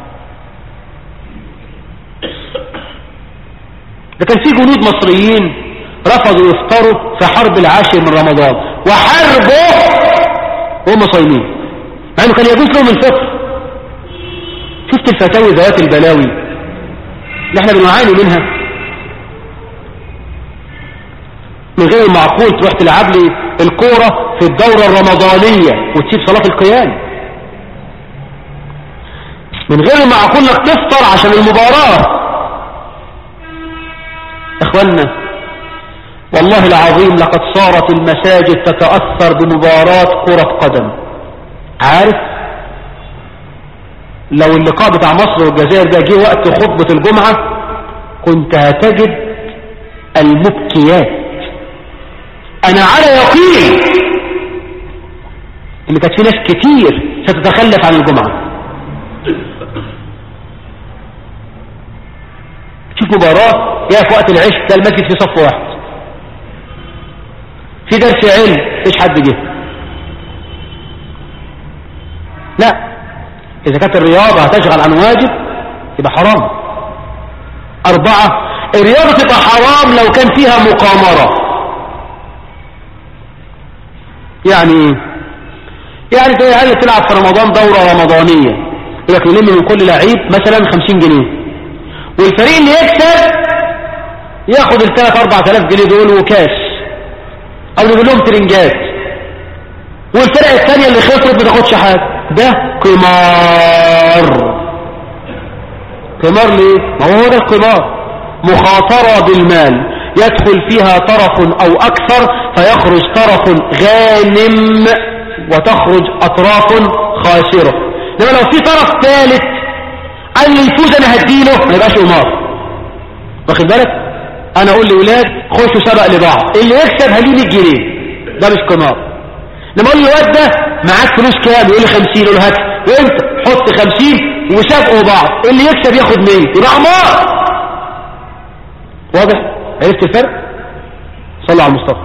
ده كان في جنود مصريين رفضوا يفطروا في حرب العاشر من رمضان وحاربوا وهم صايمين، مع انه كان يجوز لهم الفطر. شفت الفتاوي ذوات البلاوي اللي احنا بنعاني منها؟ من غير المعقول تروح تلعب لي الكورة في الدورة الرمضانية وتسيب صلاة القيام. من غير المعقول انك تفطر عشان المباراة. اخوانا والله العظيم لقد صارت المساجد تتأثر بمباراة كرة قدم. عارف لو اللقاء بتاع مصر والجزائر ده جه وقت خطبة الجمعة كنت هتجد المبكيات. انا على يقين ان كانت في ناس كتير ستتخلف عن الجمعة. شوف مباراة جاء في وقت العشاء ده المسجد في صف واحد، في درس علم مفيش حد جه. لا، اذا كانت الرياضة هتشغل عن واجب يبقى حرام. 4 الرياضة تبقى حرام لو كان فيها مقامرة. يعني زي عيال تلعب في رمضان دورة رمضانية، يقول لك نلم من كل لعيب مثلا 50 جنيه، والفريق اللي يكسب ياخد ال 3-4,000 جنيه دول وكاش او نقول لهم ترنجات، والفرقة الثانية اللي خسرت ما تاخدش حاجة. ده قمار. قمار ليه؟ ما هو ده القمار، مخاطرة بالمال يدخل فيها طرف او اكثر فيخرج طرف غانم وتخرج اطراف خاسرة. لما لو في طرف ثالث قال لي يفوز انا هديله ما يبقاش قمار. واخد بالك؟ انا اقول لاولاد خشوا سبق لبعض، اللي يكسب هليه 100 جنيه، ده مش قمار. لما اقول للواد ده معاك فلوس كام يقول لي 50، اقول له هات وانت حط 50 وسابقوا بعض، اللي يكسب ياخد 100 يبقى قمار. واضح؟ عرفت الفرق؟ صلى على المصطفى.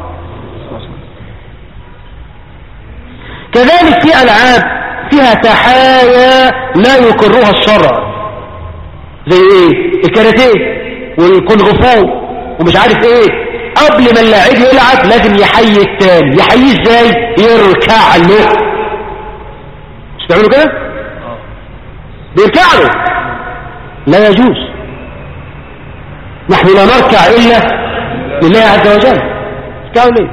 كذلك في العاب فيها تحايا لا يقرها الشرع، زي ايه؟ الكاراتيه والكونغ فو ومش عارف ايه. قبل ما اللاعب يلعب لازم يحيي التاني. يحييه ازاي؟ يركع له. مش بيعملوا كده؟ بيركع له. لا يجوز. نحن لا نركع الا لله عز وجل. اركعوا ليه؟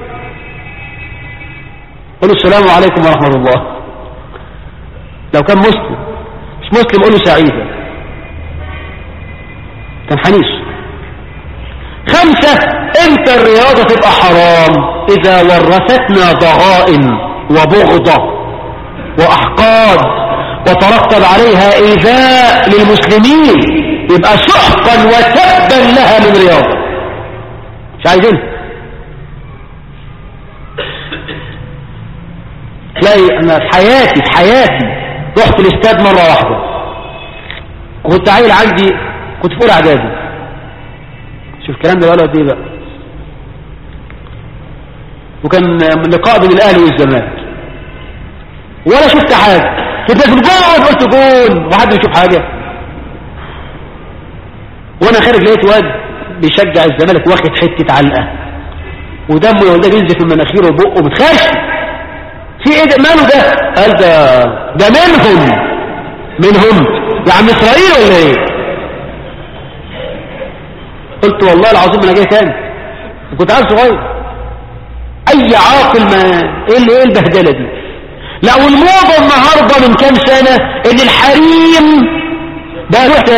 قولوا السلام عليكم ورحمة الله. لو كان مسلم، مش مسلم قولوا سعيدة. كان حنيش. 5 امتى الرياضة تبقى حرام؟ اذا ورثتنا ضغائن وبغضة واحقاد وترتب عليها ايذاء للمسلمين، يبقى سحقا وسبا لها من رياضة. مش عايزين. تلاقي انا في حياتي رحت الاستاد مرة واحدة، كنت عيل عندي، كنت في اولى اعدادي. شوف الكلام ده بقى قد ايه بقى. وكان لقاء بين الاهلي والزمالك، ولا شفت حاجه. كنت في الجول قلت جول وحد يشوف حاجه. وانا خارج لقيت واد بيشجع الزمالك واخد حته علقه ودمه يولد ينزف من مناخيره وبقه متخش. في ايه ده؟ ماله ده؟ قال ده منهم يا عم اسرائيل ولا ايه؟ قلت والله العظيم انا جاي تاني. كنت عيل صغير. اي عاقل ما ايه البهدله دي؟ لا، والموضه النهارده من كام سنه ان الحريم بقى روح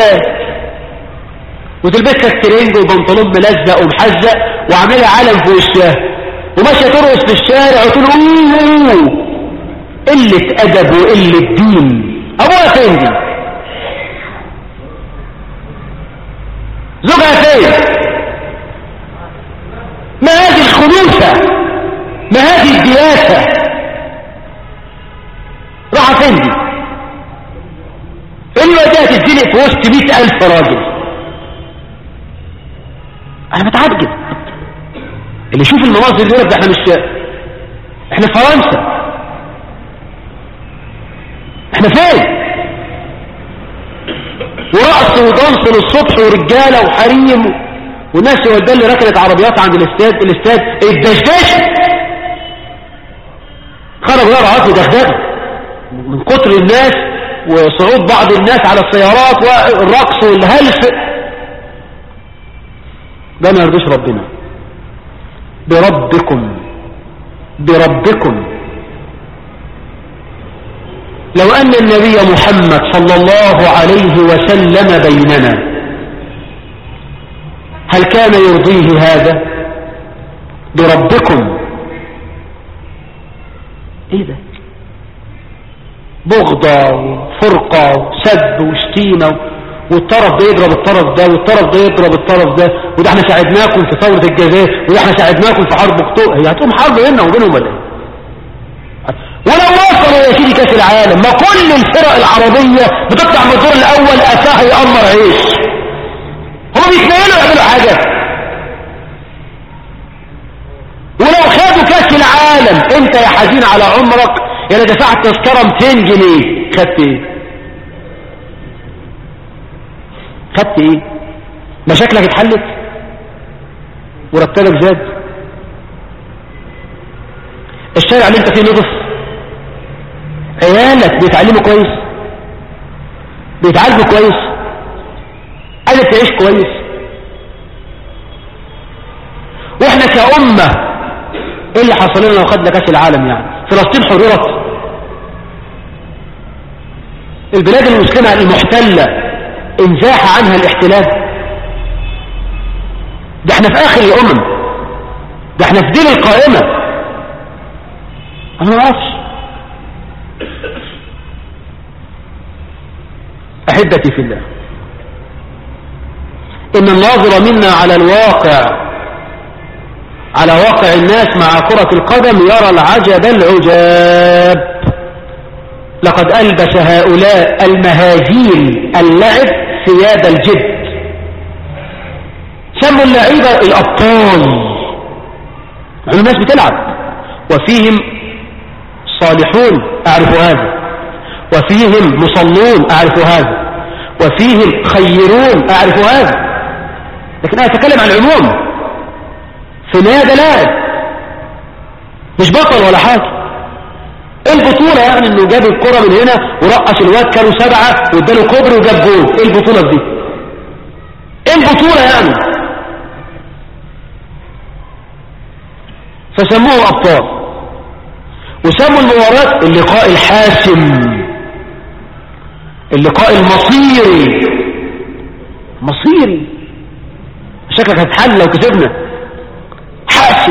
وتلبسها الترنج وبنطلون ملزق ومحزق وعاملها علم في وشها وماشيه ترقص في الشارع وتقول قله ادب وقله دين. ابوها فين دي؟ زوجها فين؟ ما هذه الخنوسة؟ ما هذه الدياسة؟ راح فين دي؟ الواد هتتزنق في وسط 100,000 راجل. انا بتعجب اللي يشوف المناظر دي يقول ده احنا فرنسا. احنا فين؟ ورقص ودنس للصبح ورجاله وحريم والناس يودى اللي ركنت عربيات عند الاستاد الدشدش خرجوا يا رعاة ودغدغه من كتر الناس وصعود بعض الناس على السيارات والرقص والهلس. ده ما يرضيش ربنا. بربكم لو أن النبي محمد صلى الله عليه وسلم بيننا هل كان يرضيه هذا؟ بربكم ايه ده؟ بغضة وفرقة وسب وشتيمة، والطرف ده يضرب الطرف ده، والطرف ده يضرب الطرف ده، وده احنا ساعدناكم في ثورة الجزائر، وده احنا ساعدناكم في حرب اكتوبر. هي هتقوم حرب بيننا وبينهم ولا ايه؟ ولو وصلوا يا سيدي كاس العالم ما كل الفرق العربية بتطلع من الدور الاول اتاها يأمر عيش، هم بيتنقلوا يعملوا حاجة. ولو خدوا كاس العالم انت يا حزين على عمرك يا دفعت تذكرة 200 جنيه خدت ايه؟ خدت ايه؟ مشاكلك اتحلت ورتبك زاد، الشارع اللي انت فيه نضف، عيالك بيتعلموا كويس، بيتعالجوا كويس، قادر تعيش كويس. واحنا كأمة ايه اللي حصل لنا لو خدنا كاس العالم؟ يعني فلسطين حررت، البلاد المسلمة المحتلة انزاح عنها الاحتلال، ده احنا في اخر الامم، ده احنا في دين القائمة. انا ما اعرفش. احبتي في الله، ان الناظر منا على الواقع، على واقع الناس مع كرة القدم يرى العجب العجاب. لقد ألبس هؤلاء المهازيل اللعب ثياب الجد، سموا اللعيبة الأبطال، يعني الناس بتلعب وفيهم صالحون أعرف هذا، وفيهم مصلون أعرف هذا، وفيهم خيرون أعرف هذا، لكن أنا أتكلم عن العموم. في النهاية ده لاعب مش بطل ولا حاجة. ايه البطولة يعني؟ انه جاب الكرة من هنا ورقص الواد كانوا 7 واداله كوبري وجاب جول. ايه البطولة دي؟ ايه البطولة يعني؟ فسموه ابطال، وسموا المباراة اللقاء الحاسم، اللقاء المصيري. مصيري شكلك هتحل لو كسبنا. حاسم،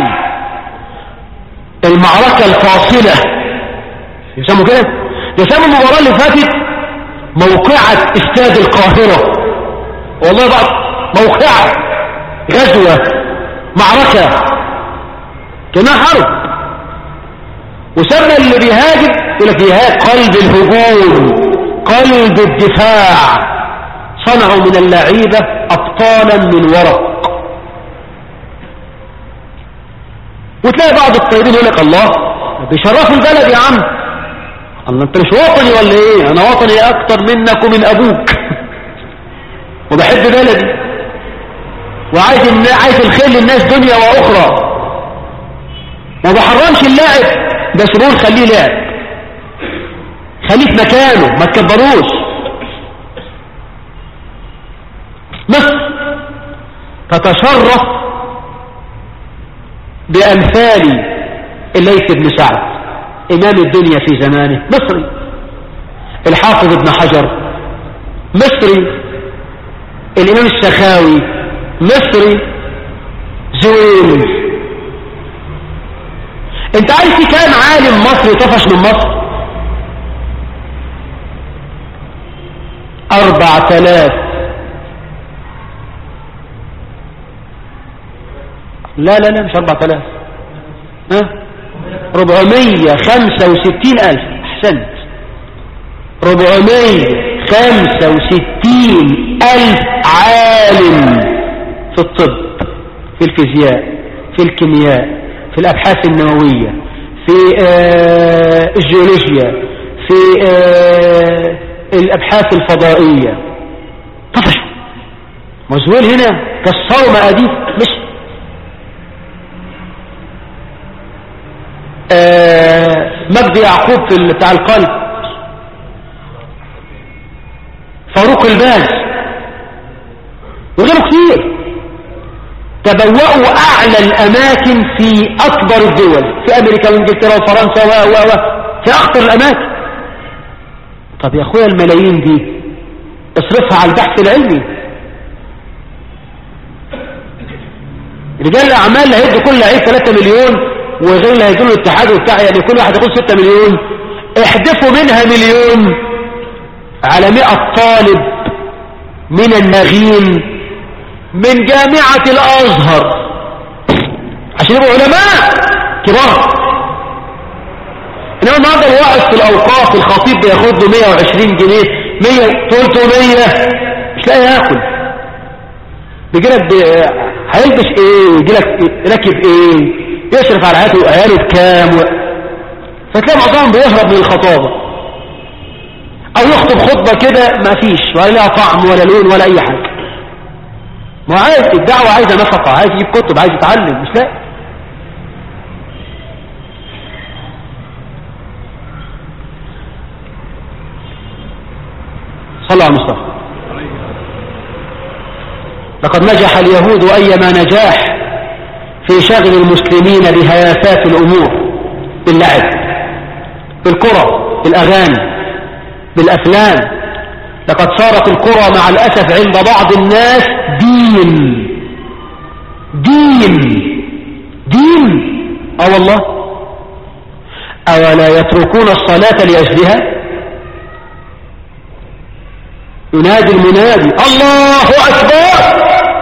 المعركة الفاصلة يسموا كده. يسموا المباراة اللي فاتت موقعة استاد القاهرة، والله بقى موقعة، غزوة، معركة، كأنها حرب. وسمى اللي بيهاجم يقول لك بيهاجم قلب الهجوم، قلب الدفاع. صنعوا من اللعيبة أبطالا من ورق. وتلاقي بعض الطيبين يقول لك الله بيشرفوا البلد يا عم. الله انت مش وطني ولا ايه؟ انا وطني اكتر منك ومن ابوك وبحب بلدي وعايز الخير للناس دنيا واخرى. ما بحرمش اللاعب ده سرور، خليه لاعب، خليه في مكانه، ما تكبروش. مصر تتشرف بأمثال الليث بن سعد إمام الدنيا في زمانه، مصري. الحافظ ابن حجر مصري. الإمام السخاوي مصري. زويل. انت عارف في كام عالم مصري طفش من مصر؟ 4000. لا لا لا مش 4000، 465,000. احسنت، 465,000 عالم في الطب، في الفيزياء، في الكيمياء، في الابحاث النووية، في الجيولوجيا، في الابحاث الفضائية. طفشوا. مزويل هنا كسروا مقاديف. مش مجدي يعقوب في بتاع القلب، فاروق الباز، وغيره كتير. تبوأوا أعلى الأماكن في أكبر الدول، في أمريكا وإنجلترا وفرنسا في أخطر الأماكن. طب يا أخويا الملايين دي اصرفها على البحث العلمي. رجال الأعمال هيدوا كل لعيب 3 مليون، وغير اللي هيدوا له الاتحاد وبتاع، يعني كل واحد ياخد 6 مليون. احدفوا منها 1 مليون على 100 طالب من النغيل من جامعة الأزهر عشان يبقوا علماء كبار. إنما النهارده الواعظ في الأوقاف الخطيب بياخد له 120 جنيه 100 300 مش لاقي ياكل. بيجيلك هيلبس ايه، يجيلك راكب ايه، يصرف على عياله بكام فتلاقي معظمهم بيهرب من الخطابة او يخطب خطبة كده ما فيش ولا لها طعم ولا لون ولا اي حاجة. ما عايز الدعوة، عايزة نفقة، عايز يجيب كتب، عايز يتعلم، مش لاقي. صلى على المصطفى. لقد نجح اليهود أيما نجاح في شغل المسلمين بهيافات الأمور، باللعب، بالكرة، بالأغاني، بالأفلام. لقد صارت الكرة مع الأسف عند بعض الناس دين. والله أولا يتركون الصلاة لأجلها؟ ينادي المنادي الله أكبر،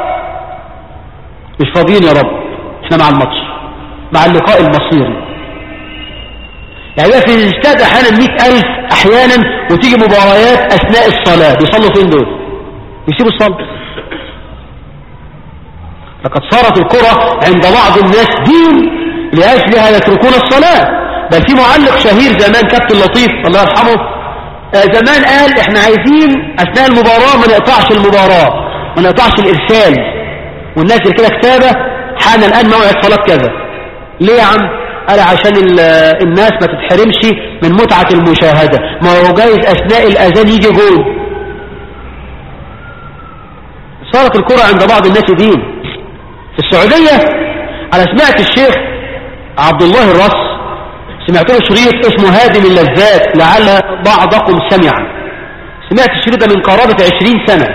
مش فاضيين يا رب، احنا مع الماتش، مع اللقاء المصيري. يعني في الاستاد احيانا 100,000 احيانا، وتيجي مباريات اثناء الصلاة بيصلوا فين دول؟ بيسيبوا الصلاة. لقد صارت الكرة عند بعض الناس دين لأجلها يتركون الصلاة. بل في معلق شهير زمان كابتن لطيف الله يرحمه زمان قال احنا عايزين اثناء المباراة ما نقطعش المباراة، ما نقطعش الارسال، والناس اللي كده كتابة حان الان موعد صلاة كذا. ليه يا عم؟ قال عشان الناس ما تتحرمش من متعة المشاهدة، ما هو جايز اثناء الاذان يجي جول. صارت الكرة عند بعض الناس دين. في السعودية انا سمعت الشيخ عبد الله الرص، سمعت له شريط اسمه هادم اللذات، لعل بعضكم سمع. سمعت الشريط ده من قرابة 20 سنة.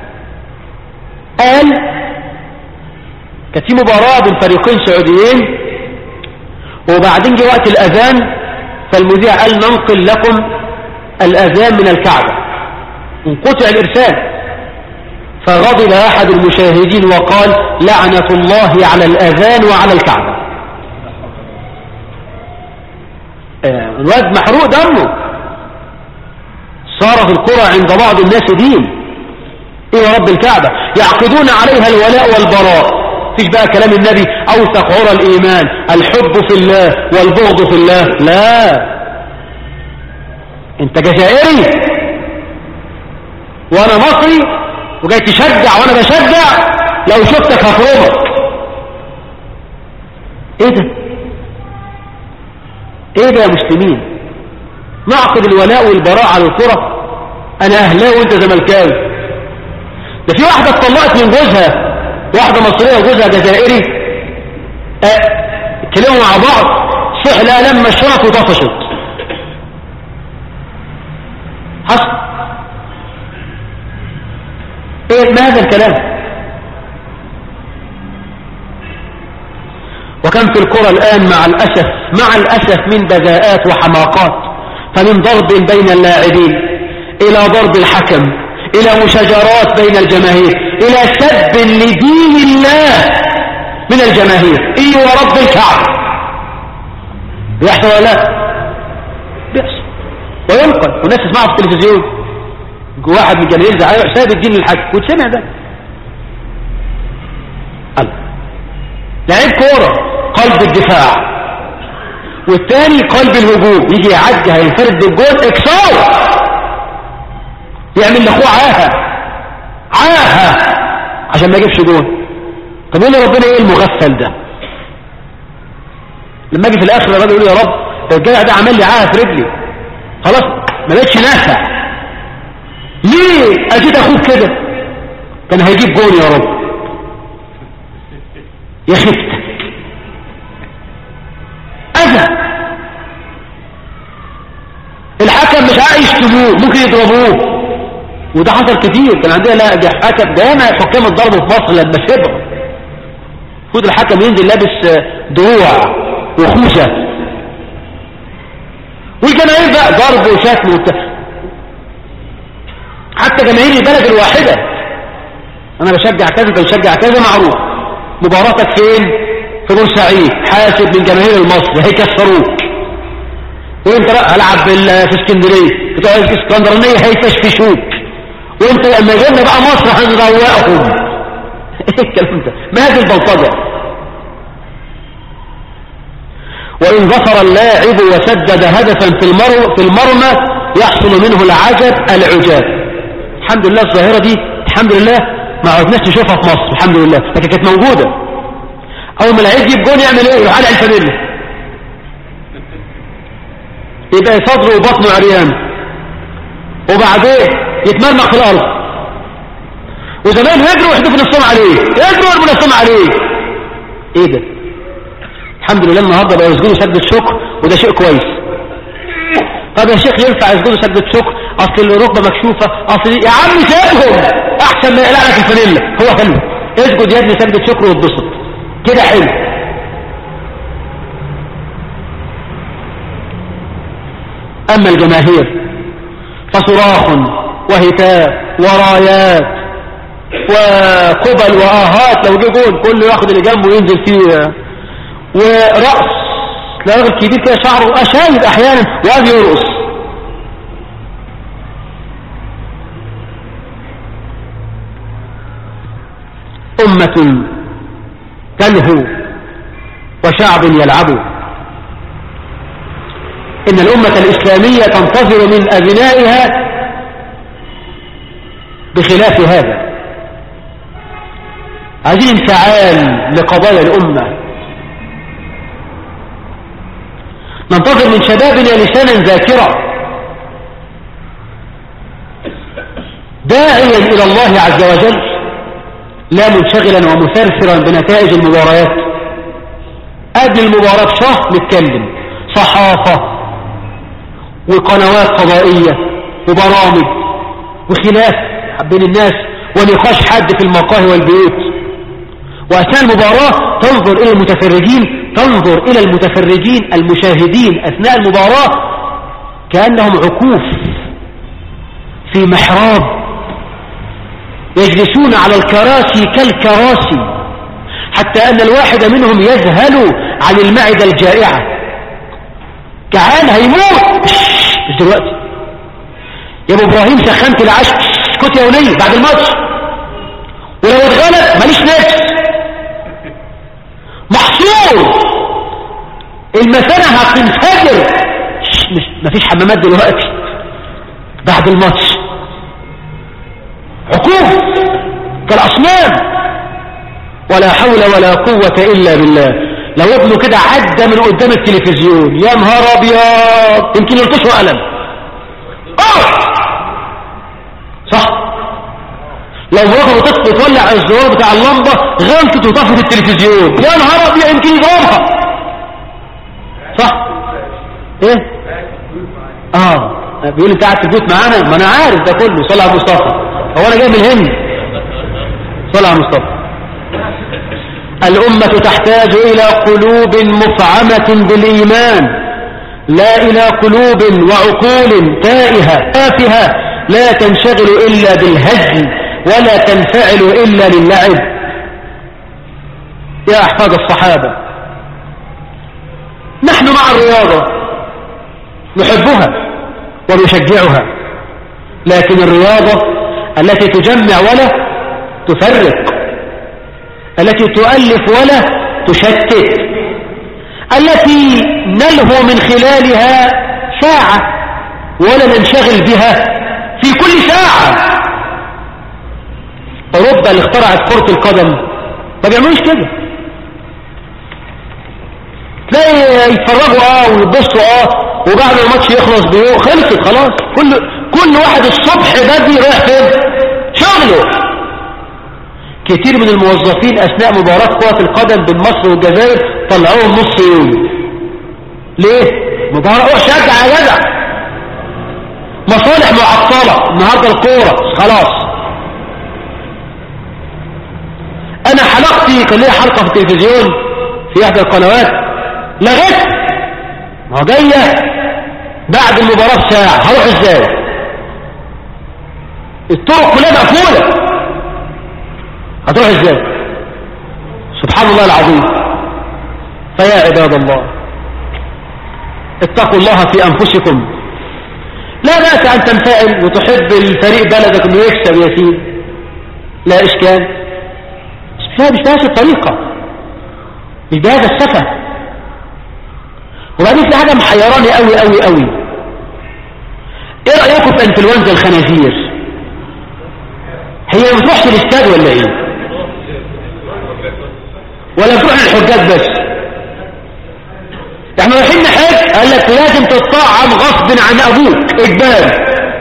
قال كانت في مباراة بين فريقين سعوديين، وبعدين جه وقت الأذان، فالمذيع قال ننقل لكم الأذان من الكعبة، انقطع الإرسال. فغضب أحد المشاهدين وقال لعنة الله على الأذان وعلى الكعبة. الواد محروق دمه. صارت القرى عند بعض الناس دين. ايه رب الكعبة يعقدون عليها الولاء والبراء. فيش بقى كلام النبي اوثق عرى الايمان الحب في الله والبغض في الله. لا، انت جزائري وانا مصري وجاي تشجع وانا بشجع، لو شفتك هفرمك. ايه ده؟ ايه ده يا مسلمين؟ نعقد الولاء والبراء على الكرة؟ انا اهلاوي وانت زملكاوي. ده في واحدة اتطلقت من جوزها، واحدة مصرية وجوزها جزائري، اتكلموا مع بعض، صح لا لما الشرط وطفشت. حصل ايه ما هذا الكلام؟ وكم في الكرة الآن مع الأسف من بذاءات وحماقات، فمن ضرب بين اللاعبين إلى ضرب الحكم، إلى مشاجرات بين الجماهير، إلى سب لدين الله من الجماهير. إيه ورب الكعبة بيحصل ولا لا؟ بيحصل وينقل، والناس تسمعه في التلفزيون. واحد من الجماهير زعل ساب الدين للحكم، وتسمع ده لعيب كورة قلب الدفاع، والتاني قلب الهجوم، يجي يعدي هينفرد بالجول اكسار، يعمل لاخوه عاهة عشان ما يجيبش جول. طب يقول لي ربنا ايه المغفل ده؟ لما اجي في الاخر الراجل يقول يا رب الجدع ده عمل لي عاهة في رجلي، خلاص ما بقتش نافع. ليه اجيت اخوك كده؟ كان هيجيب جول يا رب. يا خفتك أذى. الحكم مش عايز يشتموه، ممكن يضربوه، وده حصل كتير. كان عندنا لا ده حكم دايما حكام الضرب في مصر لما شبه خد الحكم ينزل لابس دروع وخوذه، والجماهير بقى ضرب وشتم حتى جماهير البلد الواحده، انا بشجع كذا انت بشجع كذا، معروف. مباراتك فين؟ في بورسعيد، حاسب من جماهير المصري هيكسروك. وانت بقى هلعب في اسكندريه، بتوع الاسكندرانيه هيفشفشوك، وانت لما جينا بقى مصر هنروقهم. ايه الكلام ده؟ ما هذه البلطجه؟ وان ظفر اللاعب وسدد هدفا في المرمى يحصل منه العجب العجاب. الحمد لله الظاهره دي الحمد لله ما عدناش نشوفها في مصر الحمد لله، لكن كانت موجوده. اول ما العيد يجيب جون يعمل ايه؟ يروح على الفانيلا، يبقى صدره وبطنه عريان، وبعدين يتمرمق في الارض، وزمان يجروا ويحدفوا نفسهم عليه، يجروا ويرموا نفسهم عليه. ايه ده؟ الحمد لله النهارده بقى يسجدوا سجدة شكر، وده شيء كويس. طب يا شيخ ينفع يسجدوا سجدة شكر؟ اصل الركبه مكشوفه، اصل يا عم سيبهم احسن ما يقلع لك الفانيلا. هو حلو، اسجد يا ابني سجدة شكر واتبسط كده، حلو. اما الجماهير فصراخ وهتاف ورايات وقبل وآهات، لو جه جول كله ياخد اللي جنبه وينزل فيه، ورأس تلاقي راجل كبير كده شعره أشايب أحيانا وقاعد يرقص. أمة تلهو وشعب يلعب. إن الأمة الإسلامية تنتظر من أبنائها بخلاف هذا. عايزين انفعال لقضايا الأمة، ننتظر من شبابنا لسانا ذاكرا داعيا إلى الله عز وجل، لا منشغلا ومثرثرا بنتائج المباريات. قبل المباراة شهر نتكلم صحافة وقنوات فضائية وبرامج وخلاف بين الناس ونقاش حاد في المقاهي والبيوت، وأثناء المباراة تنظر إلى المتفرجين، تنظر إلى المتفرجين المشاهدين أثناء المباراة كأنهم عكوف في محراب يجلسون على الكراسي كالكراسي، حتى أن الواحد منهم يذهل عن المعدة الجائعة، جعان هيموت. مش دلوقتي يا ابو ابراهيم سخنت العشق، اسكت يا ولي بعد الماتش، ولو اتغلب ماليش نفس، محصور المثانة هتنفجر، مفيش حمامات دلوقتي بعد الماتش، عقوف كالأصنام، ولا حول ولا قوة إلا بالله. لو ابنه كده عدى من قدام التلفزيون يا نهار ابيض يمكن يلطشه قلم. صح، لو مراته تولع الزرار بتاع اللمبه غلطت وطفت التلفزيون يا نهار ابيض يمكن يضربها. صح ايه؟ بيقول انت قاعد في البيوت معانا، ما انا عارف ده كله. صلى على المصطفى، هو انا جاي من الهند؟ صلى على المصطفى. الأمة تحتاج إلى قلوب مفعمة بالإيمان، لا إلى قلوب وعقول تافهة لا تنشغل إلا بالهزل ولا تنفعل إلا للعب. يا أحفاد الصحابة، نحن مع الرياضة نحبها ونشجعها، لكن الرياضة التي تجمع ولا تفرق، التي تؤلف ولا تشتت، التي نلهو من خلالها ساعة ولا ننشغل بها في كل ساعة. أوروبا اللي اخترعت كرة القدم ما بيعملوش كده، تلاقي يتفرجوا ويبصوا وبعد الماتش يخلص بيوم خلصت خلاص، كل واحد الصبح بدري رايح فين؟ شغله. كتير من الموظفين أثناء مباراة كرة القدم بين مصر والجزائر طلعوهم نص يوم. ليه؟ مباراة شجع يا جدع، مصالح معطلة النهاردة الكورة خلاص. أنا حلقتي كان ليا حلقة في التلفزيون في إحدى القنوات لغيت، ما هو جاية بعد المباراة بساعة، هروح إزاي؟ الطرق كلها مقفولة، هتروح إزاي؟ سبحان الله العظيم. فيا عباد الله اتقوا الله في أنفسكم. لا بأس أن تنفعل وتحب الفريق بلدك انه يكسب يا سيدي، لا إشكال، مش بهذه الطريقة، مش بهذا السفه. وبعدين في حاجة محيراني قوي قوي قوي. ايه رأيكم في انفلونزا الخنازير؟ هي ما بتروحش الاستاد ولا ايه؟ ولا بتروح للحجاج بس؟ احنا رايحين نحج، قال لك لازم تطعم غصب عن ابوك اجباري،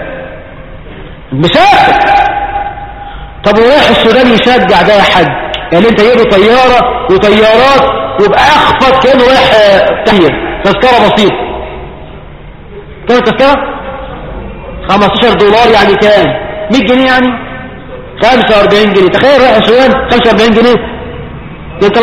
مسافر. طب ورايح السودان يشجع ده يا حج، يعني انت جايبه طيارة وطيارات ويبقى اخفض كانه رايح تهيئ تذكرة بسيطة. كام تذكرة؟ $15 يعني كام؟ 100 جنيه يعني 45 جنيه. تخيل رايح السودان 45 جنيه. انت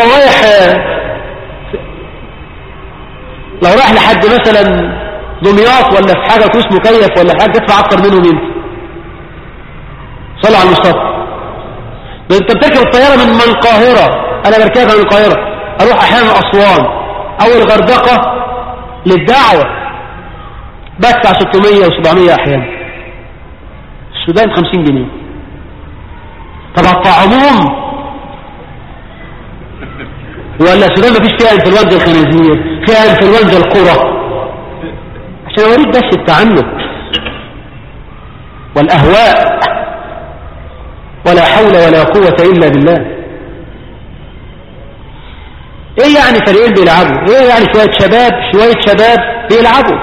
لو رايح لحد مثلا دمياط ولا في حاجة كوس مكيف ولا حاجة تدفع اكتر منهم انت. صلوا على المصطفى. انت بتركب الطيارة من القاهرة، انا بركبها من القاهرة اروح احيانا اسوان او الغردقة للدعوة بدفع 600 و700 احيانا. السودان 50 جنيه. طب هتطعموهم ولا السودان مفيش فيها انفلونزا الخنازير، فيها انفلونزا القرى؟ عشان اوريك بس التعنت والاهواء، ولا حول ولا قوة الا بالله. ايه يعني فريقين بيلعبوا؟ ايه يعني شوية شباب بيلعبوا؟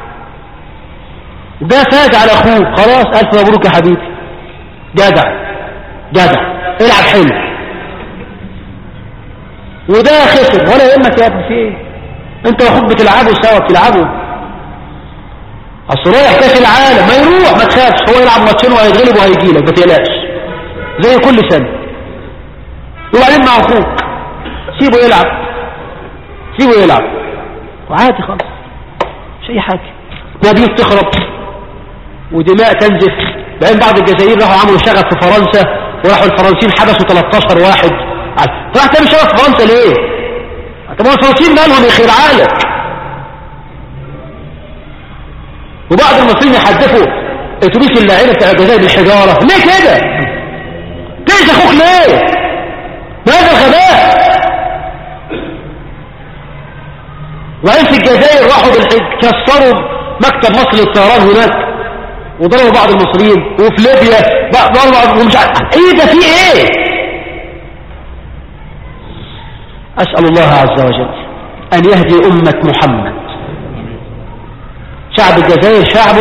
ده فاز على اخوه خلاص، الف مبروك يا حبيبي، جدع العب حلو. وده خسر ولا يهمك يا ابني، في ايه؟ انت واخوك بتلعبوا سوا، بتلعبوا. اصل رايح كاس العالم، ما يروح، ما تخافش، هو يلعب ماتشين وهيتغلب وهيجيلك، ما تقلقش زي كل سنه. وبعدين مع اخوك سيبه يلعب وعادي خالص، مش اي حاجه. ناديك تخرب ودماء تنزف. بعدين بعض الجزائر راحوا عملوا شغب في فرنسا، وراحوا الفرنسيين حبسوا 13 واحد. راح تعمل شغب في فرنسا ليه؟ طب هو الفرنسيين مالهم يخير عالك؟ وبعض المصريين يحدفوا اتوبيس اللعيبه بتاع الجزائر بالحجاره. ليه كده؟ تنسى اخوك ليه؟ ماذا الغباء؟ وبعدين في الجزائر راحوا كسروا مكتب مصر للطيران هناك وضربوا بعض المصريين. وفي ليبيا ضربوا ومش عارف ايه ده، في ايه؟ أسأل الله عز وجل أن يهدي أمة محمد. شعب الجزائر شعب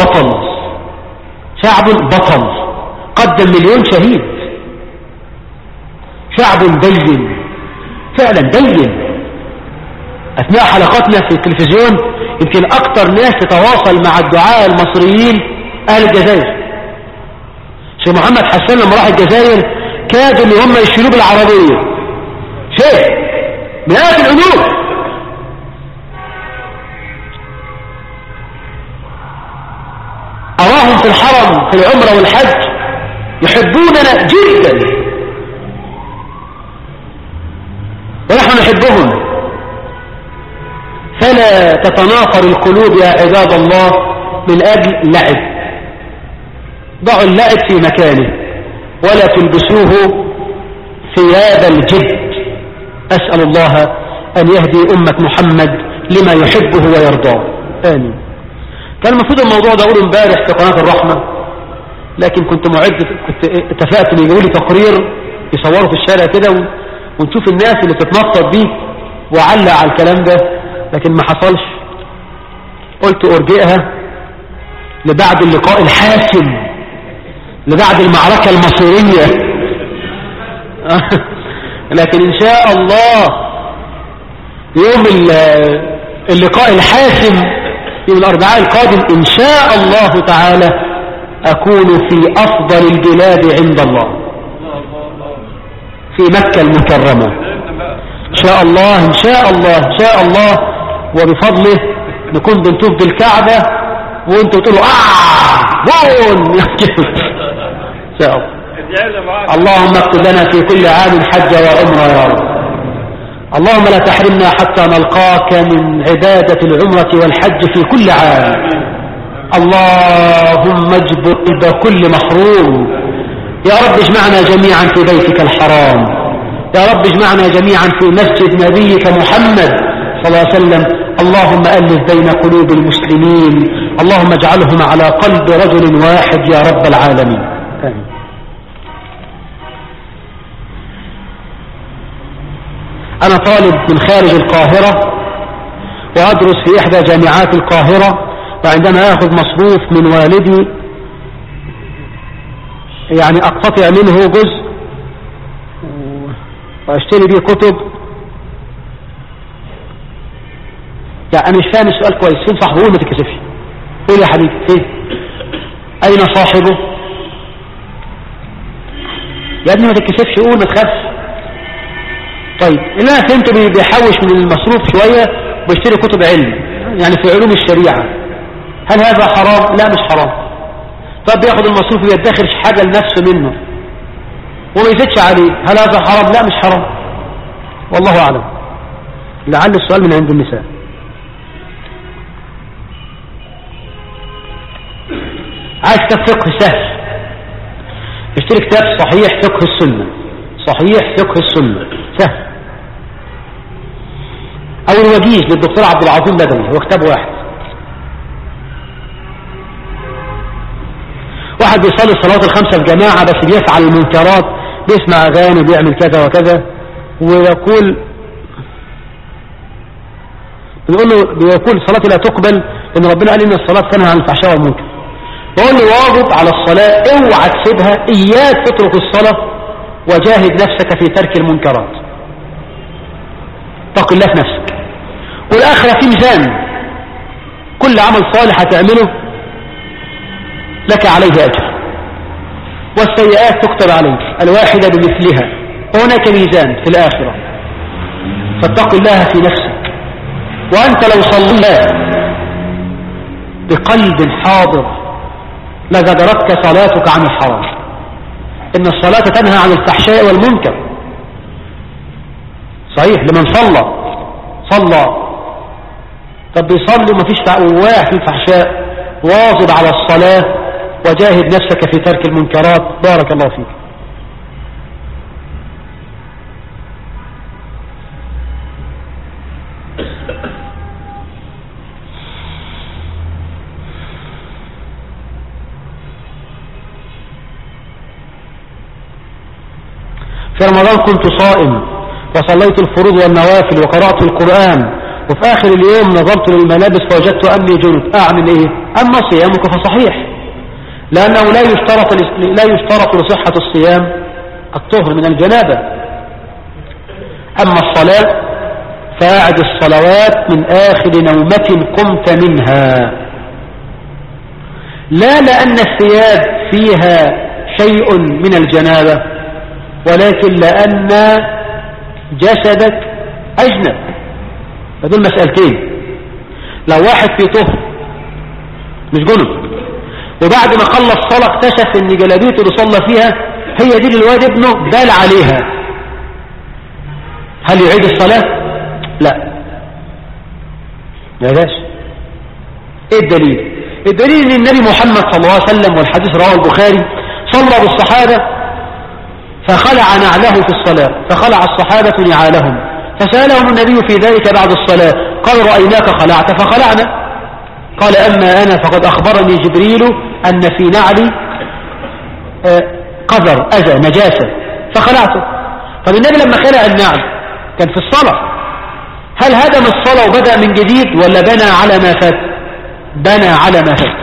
بطل قدم 1,000,000 شهيد. شعب دين، فعلا دين. أثناء حلقاتنا في التلفزيون يمكن أكتر ناس تتواصل مع الدعاء المصريين أهل الجزائر. شيخ محمد حسان لما راح الجزائر كادوا ان هم يشيلوه بالعربية، شيء مئات الألوف. أراهم في الحرم في العمرة والحج يحبوننا جدا ونحن نحبهم. فلا تتنافر القلوب يا عباد الله من أجل لعب. ضعوا اللعب في مكانه ولا تلبسوه ثياب الجد. أسأل الله أن يهدي أمة محمد لما يحبه ويرضاه، آمين. كان المفروض الموضوع ده أقوله امبارح في قناة الرحمة، لكن كنت اتفقت ان يجيبوا لي تقرير يصوروا في الشارع كده ونشوف الناس اللي تتنطط بيه وعلق على الكلام ده، لكن ما حصلش. قلت أرجئها لبعد اللقاء الحاسم، لبعد المعركة المصيرية. لكن إن شاء الله يوم اللقاء الحاسم يوم الأربعاء القادم إن شاء الله تعالى أكون في أفضل البلاد عند الله في مكة المكرمة إن شاء الله إن شاء الله إن شاء الله، وبفضله نكون بنطوف بالكعبة وانتوا تقولوا بون إن شاء الله. اللهم اكتب لنا في كل عام حج وعمرة يا رب. اللهم لا تحرمنا حتى نلقاك من عبادة العمرة والحج في كل عام. اللهم اجبر قلب كل محروم. يا رب اجمعنا جميعا في بيتك الحرام. يا رب اجمعنا جميعا في مسجد نبيك محمد صلى الله عليه وسلم. اللهم ألف بين قلوب المسلمين. اللهم اجعلهم على قلب رجل واحد يا رب العالمين. آمين. أنا طالب من خارج القاهرة وأدرس في إحدى جامعات القاهرة، وعندما أخذ مصروف من والدي يعني أقتطع منه جزء وأشتري به كتب. يعني أنا مش فاهم السؤال كويس. فين صاحبه؟ قول ما تتكسفش. قول يا حبيبي فين؟ أين صاحبه؟ يا ابني ما تتكسفش، قول ما تخافش. طيب اللي أنا فهمته بيحوش من المصروف شوية ويشتري كتب علم يعني في علوم الشريعة. هل هذا حرام؟ لا مش حرام. طب بياخد المصروف ويدخر حاجة لنفسه منه وما يزيدش عليه، هل هذا حرام؟ لا مش حرام. والله أعلم. لعل السؤال من عند النساء. عايز كتاب فقه سهل، اشتري كتاب صحيح فقه السنة. صحيح فقه السنة سهل، او الوجيز للدكتور عبد العظيم بدوي، هو كتاب واحد بيصلي الصلوات الخمسة في جماعة بس بيفعل المنكرات، بيسمع اغاني وبيعمل كذا وكذا، ويقول صلاتي لا تقبل لان ربنا قال ان الصلاة تنهى عن الفحشاء والمنكر. بقول له واجب على الصلاة، اوعى تسيبها، اياك تترك الصلاة وجاهد نفسك في ترك المنكرات. اتق الله في نفسك، والآخرة في ميزان، كل عمل صالح هتعمله لك عليه أجر والسيئات تكتب عليك الواحدة بمثلها، وهناك ميزان في الآخرة. فاتق الله في نفسك. وأنت لو صليت بقلب حاضر لزجرتك صلاتك عن الحرام. إن الصلاة تنهى عن الفحشاء والمنكر. صحيح لمن صلى طب بيصلي وما فيش واقع في الفحشاء، واظب على الصلاة وجاهد نفسك في ترك المنكرات. بارك الله فيك. في رمضان كنت صائم وصليت الفروض والنوافل وقرأت القرآن، وفي آخر اليوم نظرت للملابس فوجدت أني جنب. أعمل إيه؟ أما صيامك فصحيح، لأنه لا يشترط لصحة الصيام الطهر من الجنابة. أما الصلاة فأعد الصلوات من آخر نومة قمت منها، لا لأن الثياب فيها شيء من الجنابة، ولكن لأن جسدك أجنب. فدول مسألتين. لو واحد في طهر مش جنب وبعد ما خلص صلاة اكتشف ان جلابيته اللي صلى فيها هي دي اللي الواد ابنه بال عليها، هل يعيد الصلاة؟ لا يا باشا. ايه الدليل؟ الدليل ان النبي محمد صلى الله عليه وسلم، والحديث رواه البخاري، صلى بالصحابة فخلع نعله في الصلاة، فخلع الصحابة نعالهم، فسألهم النبي في ذلك بعد الصلاة، قال رأيناك خلعت فخلعنا. قال أما أنا فقد أخبرني جبريل أن في نعلي قذر أذى نجاسة فخلعته. طب النبي لما خلع النعل كان في الصلاة، هل هدم الصلاة وبدأ من جديد ولا بنى على ما فات؟ بنى على ما فات.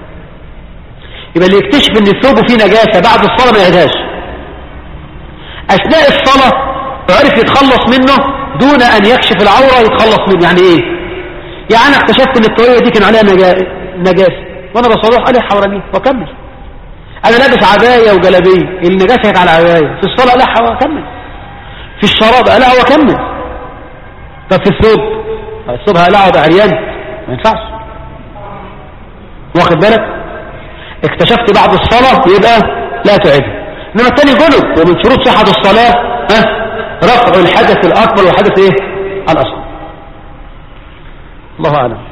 يبقى اللي يكتشف ان ثوبه فيه نجاسة بعد الصلاة ما يعيدهاش. أثناء الصلاة عرف يتخلص منه دون أن يكشف العورة يتخلص منه. يعني إيه؟ يعني أنا اكتشفت أن الطوية دي كان عليها نجاسة وأنا بصلح عليها حورانيه وأكمل. أنا لابس عباية وجلابية النجاسة كانت على العباية، في الصلاة لا وأكمل، في الشراب لا وأكمل. طب في الثوب هقلعه ده عريان ما ينفعش، واخد بالك؟ اكتشفت بعد الصلاة يبقى لا تعيدها. انما الثاني جنب، ومن شروط صحة الصلاة رفع الحدث الأكبر والحدث ايه الأصغر. الله أعلم.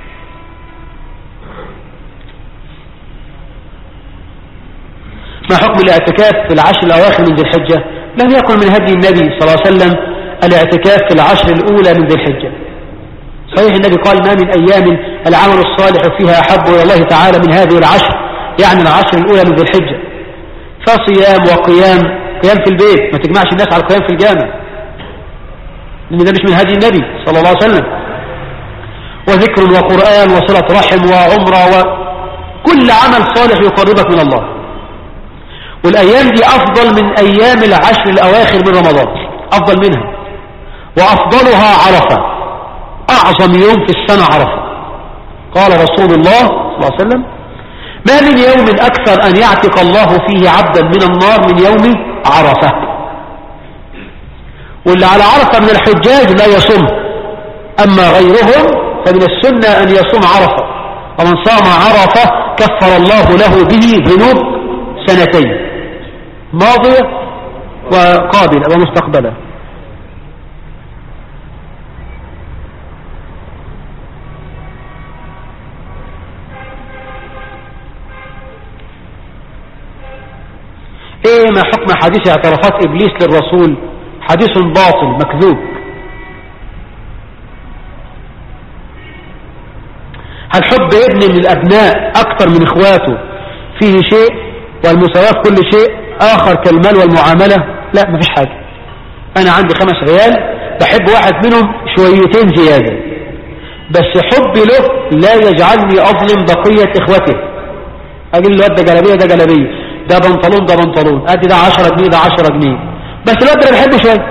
ما حكم الاعتكاف في العشر الأواخر من ذي الحجة؟ لم يكن من هدي النبي صلى الله عليه وسلم الاعتكاف في العشر الأولى من ذي الحجة. صحيح النبي قال ما من أيام العمل الصالح فيها أحب إلى الله تعالى من هذه العشر، يعني العشر الأولى من ذي الحجة. فصيام وقيام، قيام في البيت، ما تجمعش الناس على القيام في الجامع لأن ده مش من هدي النبي صلى الله عليه وسلم. وذكر وقرآن وصلة رحم وعمرة وكل عمل صالح يقربك من الله. والأيام دي أفضل من أيام العشر الأواخر من رمضان، أفضل منها، وأفضلها عرفة، أعظم يوم في السنة عرفة. قال رسول الله صلى الله عليه وسلم ما من يوم أكثر أن يعتق الله فيه عبدا من النار من يوم عرفة. واللي على عرفة من الحجاج لا يصوم، أما غيرهم فمن السنة أن يصوم عرفة، ومن صام عرفة كفر الله له به ذنوب سنتين ماضية وقابلة ومستقبلة. ايه ما حكم حديث اعترافات ابليس للرسول؟ حديث باطل مكذوب. هل حب ابن من الابناء اكثر من اخواته فيه شيء، والمساواة في كل شيء اخر كالمال والمعاملة؟ لا مفيش حاجة. انا عندي 5 عيال بحب واحد منهم شويتين زيادة، بس حبي له لا يجعلني اظلم بقية اخوته. اقول له ده جلابية ده جلابية، ده بنطلون ده بنطلون، ادي ده 10 جنيه ده 10 جنيه، بس الواد ده بحبه شويه.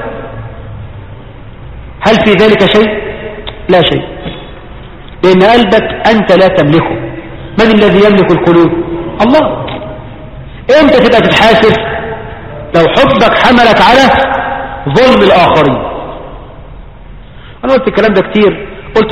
هل في ذلك شيء؟ لا شيء، لان قلبك انت لا تملكه. من الذي يملك القلوب؟ الله. انت تبقى تتحاسب لو حبك حملك على ظلم الاخرين. انا قلت الكلام ده كتير، قلت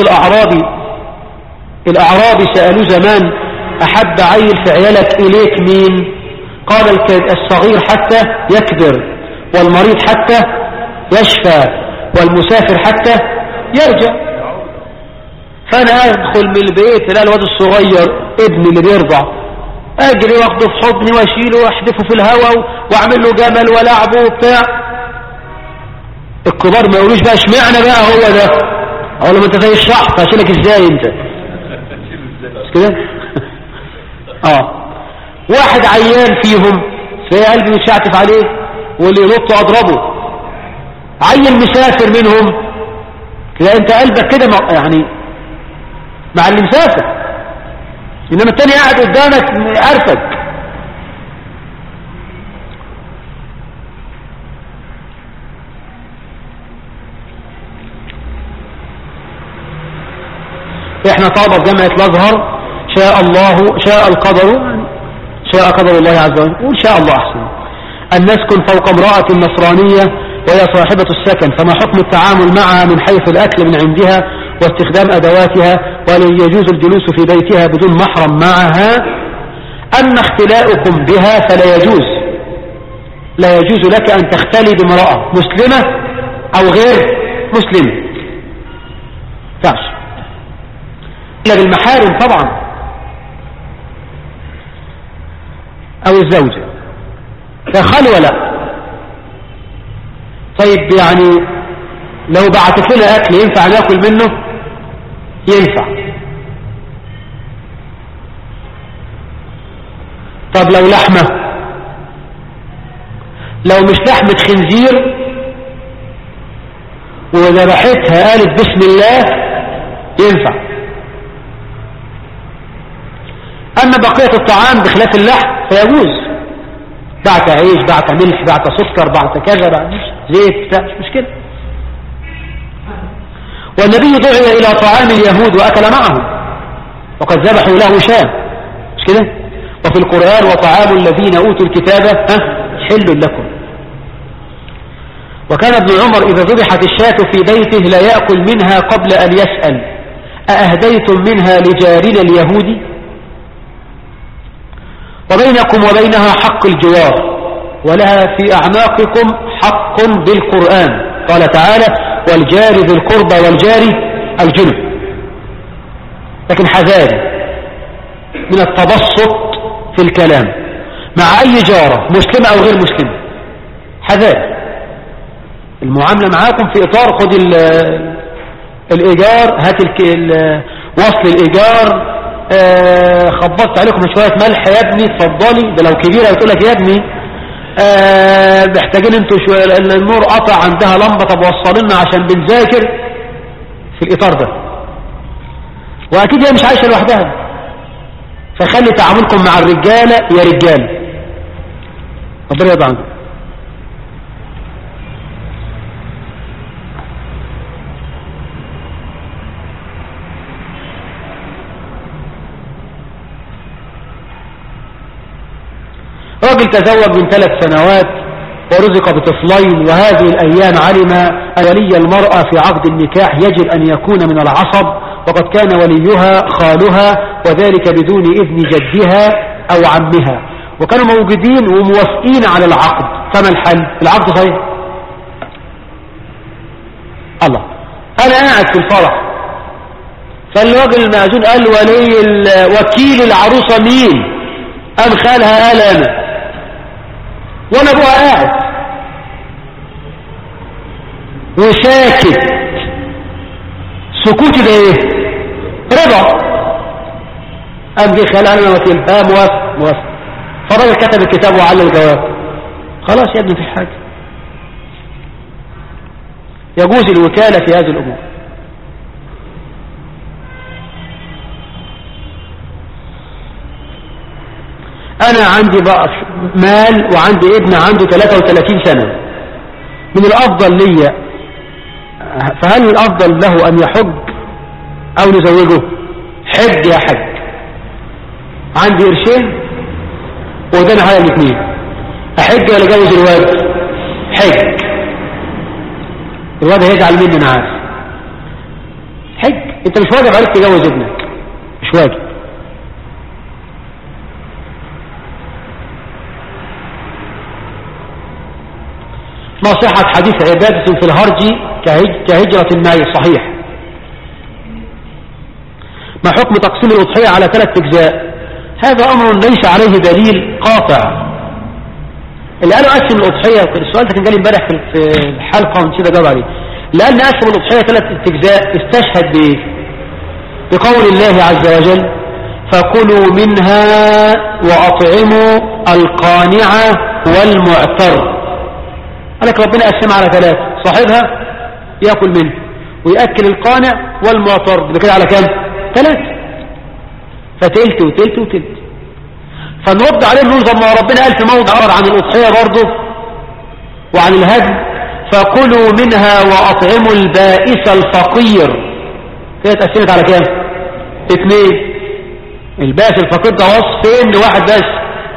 الاعرابي سألوه زمان احب عيل في عيالك اليك مين؟ قال الصغير حتى يكبر، والمريض حتى يشفى، والمسافر حتى يرجع. فأنا أدخل من البيت لا الواد الصغير ابني اللي بيرضع أجري واخده في حضني واشيله واحدفه في الهواء واعمل له جمل ولعبه وبتاع. الكبار ما يقولوش بقى اشمعنى بقى هو ده، اقول له انت زي الشحط هشيلك ازاي انت مش كده؟ واحد عيان فيهم في قلبي متشعتف عليه واللي ينط اضربه. عيل مسافر منهم تلاقي انت قلبك كده يعني مع اللي مسافر، انما التاني قاعد قدامك عارفك. احنا طلبة جامعة الازهر شاء الله شاء القدر شاء قدر الله عز وجل وإن شاء الله أحسن أن نسكن فوق امرأة نصرانية وهي صاحبة السكن، فما حكم التعامل معها من حيث الأكل من عندها واستخدام أدواتها، وهل يجوز الجلوس في بيتها بدون محرم معها؟ أما اختلاؤكم بها فلا يجوز، لا يجوز لك أن تختلي بامرأة مسلمة أو غير مسلمة، تعش إلا بالمحارم طبعا أو الزوجة، لا خلوة لا. طيب يعني لو بعتت لنا أكل ينفع ناكل منه؟ ينفع. طب لو لحمة، لو مش لحمة خنزير وذبحتها قالت بسم الله ينفع. أما بقية الطعام بخلاف اللحم فيجوز، بعت عيش، بعت ملح، بعت سكر، بعت كذا، بعت زيت، مش مشكلة. والنبي دعي إلى طعام اليهود وأكل معهم وقد ذبحوا له شاة، مش كده؟ وفي القرآن وطعام الذين أوتوا الكتاب حل لكم. وكان ابن عمر إذا ذبحت الشاة في بيته لا يأكل منها قبل أن يسأل أأهديتم منها لجارنا اليهودي؟ وبينكم وبينها حق الجوار ولها في أعناقكم حق بالقرآن. قال تعالى والجار ذي القربى والجار الجنب. لكن حذاري من التبسط في الكلام مع أي جارة مسلمة أو غير مسلمة. حذاري المعاملة معاكم في إطار خد الإيجار، هات وصل الإيجار، خبطت عليكم شوية ملح يا ابني اتفضلي. ده لو كبيرة يقول لك يا ابني محتاجين انتوا شوية النور قطع عندها لمبة، طب وصلنا عشان بنذاكر، في الإطار ده. وأكيد هي مش عايشة لوحدها، فخلي تعاملكم مع الرجالة يا رجال. ربنا يرضى عنكم. راجل تزوج من 3 سنوات ورزق بطفلين، وهذه الأيام علم أن ولي المرأة في عقد النكاح يجب أن يكون من العصب، وقد كان وليها خالها وذلك بدون إذن جدها أو عمها، وكانوا موجودين وموافقين على العقد. فما الحل؟ العقد صحيح. الله، أنا قاعد في الفرح، فالراجل المأذون قال وكيل العروسة مين؟ قام خالها قال أنا، وانا ابوها قاعد وساكت. سكوتي ده ايه؟ رضا. قام جه خالها انا وكيل، موافق. فالراجل كتب الكتاب وعلى الجواب. خلاص يا ابني في حاجه، يجوز الوكاله في هذه الامور. أنا عندي بقى مال وعندي ابن عنده 33 سنة، من الأفضل لي، فهل الأفضل له أن يحج أو نزوجه؟ حج يا حج. عندي قرشين وقدامي على الاثنين، أحج ولا أجوز الواد؟ حج. الواد هيزعل مني أنا عارف. حج. أنت مش واجب عليك تجوز ابنك، مش واجب. ما صحة حديث عبادة في الهرج كهجرة الماء صحيح؟ ما حكم تقسيم الأضحية على 3 أجزاء؟ هذا أمر ليس عليه دليل قاطع. اللي قالوا قسم الأضحية، السؤال ده كان جالي امبارح في الحلقة ونسيت أجاوب عليه. اللي قال نقسم الأضحية 3 أجزاء استشهد بقول الله عز وجل فكلوا منها وأطعموا القانع والمعتر. قالك ربنا قسمها على 3، صاحبها يأكل منه ويأكل القانع والمعتر، ده كده على كام؟ 3. فتلت وتلت وتلت. فنرد عليه نقول طب ما ربنا قال في موضع عن الأضحية برضه وعن الهدي فكلوا منها وأطعموا البائس الفقير، كده اتقسمت على كام؟ 2. البائس الفقير ده وصف إن واحد بس.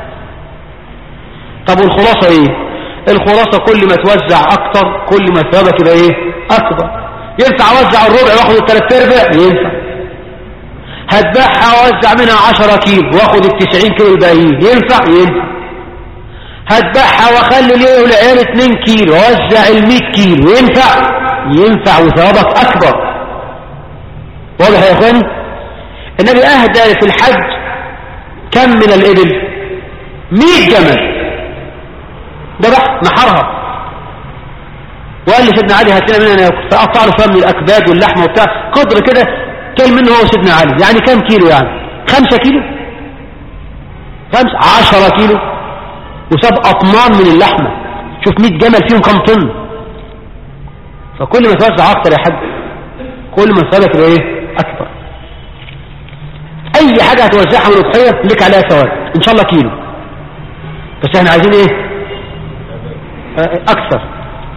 طب والخلاصة ايه؟ الخلاصة كل ما توزع اكتر كل ما ثوابك يبقى ايه؟ اكبر. ينفع اوزع الربع واخد 3/4؟ ينفع. هتباعها واوزع منها 10 كيلو واخد 90 كيلو الباقيين؟ ينفع. هتباعها واخلي ليه والعيال 2 كيلو واوزع 100 كيلو؟ ينفع وثوابك اكبر. واضح يا اخواني؟ النبي اهدى في الحج كم من الابل؟ 100 جمل ذبح نحرها، وقال لي سيدنا علي هات لنا منها ناكل، فقطع له فم الاكباد واللحمه وبتاع قدر كده، كل منه هو سيدنا علي. يعني كم كيلو؟ يعني 5 كيلو، 10 كيلو، وساب اطنان من اللحمه. شوف 100 جمل فيهم كم طن. فكل ما توزع اكتر يا حاج كل ما ثوابك يبقى ايه؟ اكبر. اي حاجه هتوزعها من الاضحيه لك عليها ثواب ان شاء الله كيلو. بس احنا عايزين ايه اكثر.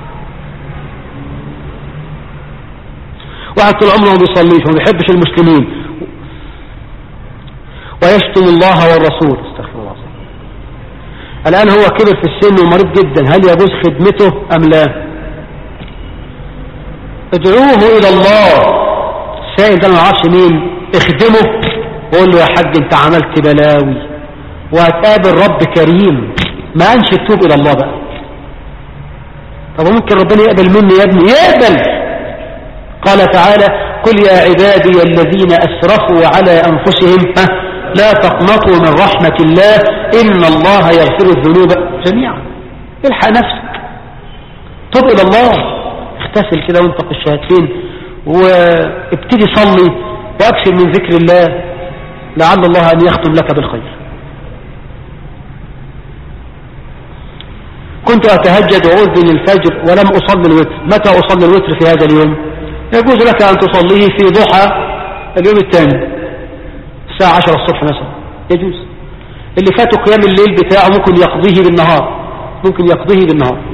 واحد طول عمره ما بيصليش وما بيحبش المسلمين ويشتم الله والرسول، استغفر الله، الآن هو كبر في السن ومريض جدا، هل يجوز خدمته أم لا؟ ادعوه إلى الله. السائل ده ما يعرفش مين، اخدمه وقول له يا حاج انت عملت بلاوي وهتقابل رب كريم، ما أنش تتوب إلى الله بقى. طب ممكن ربنا يقبل مني يا ابني؟ يقبل. قال تعالى قل يا عبادي الذين أسرفوا على أنفسهم لا تقنطوا من رحمة الله إن الله يغفر الذنوب جميعا. الحق نفسك، توب إلى الله، اغتسل كده وانطق الشهادتين وابتدي صلي واكثر من ذكر الله لعل الله أن يختم لك بالخير. كنت أتهجد وأذن الفجر ولم أصلي الوتر، متى أصلي الوتر في هذا اليوم؟ يجوز لك أن تصليه في ضحى اليوم الثاني الساعة 10 الصبح مثلا، يجوز. اللي فاته قيام الليل بتاعه ممكن يقضيه بالنهار،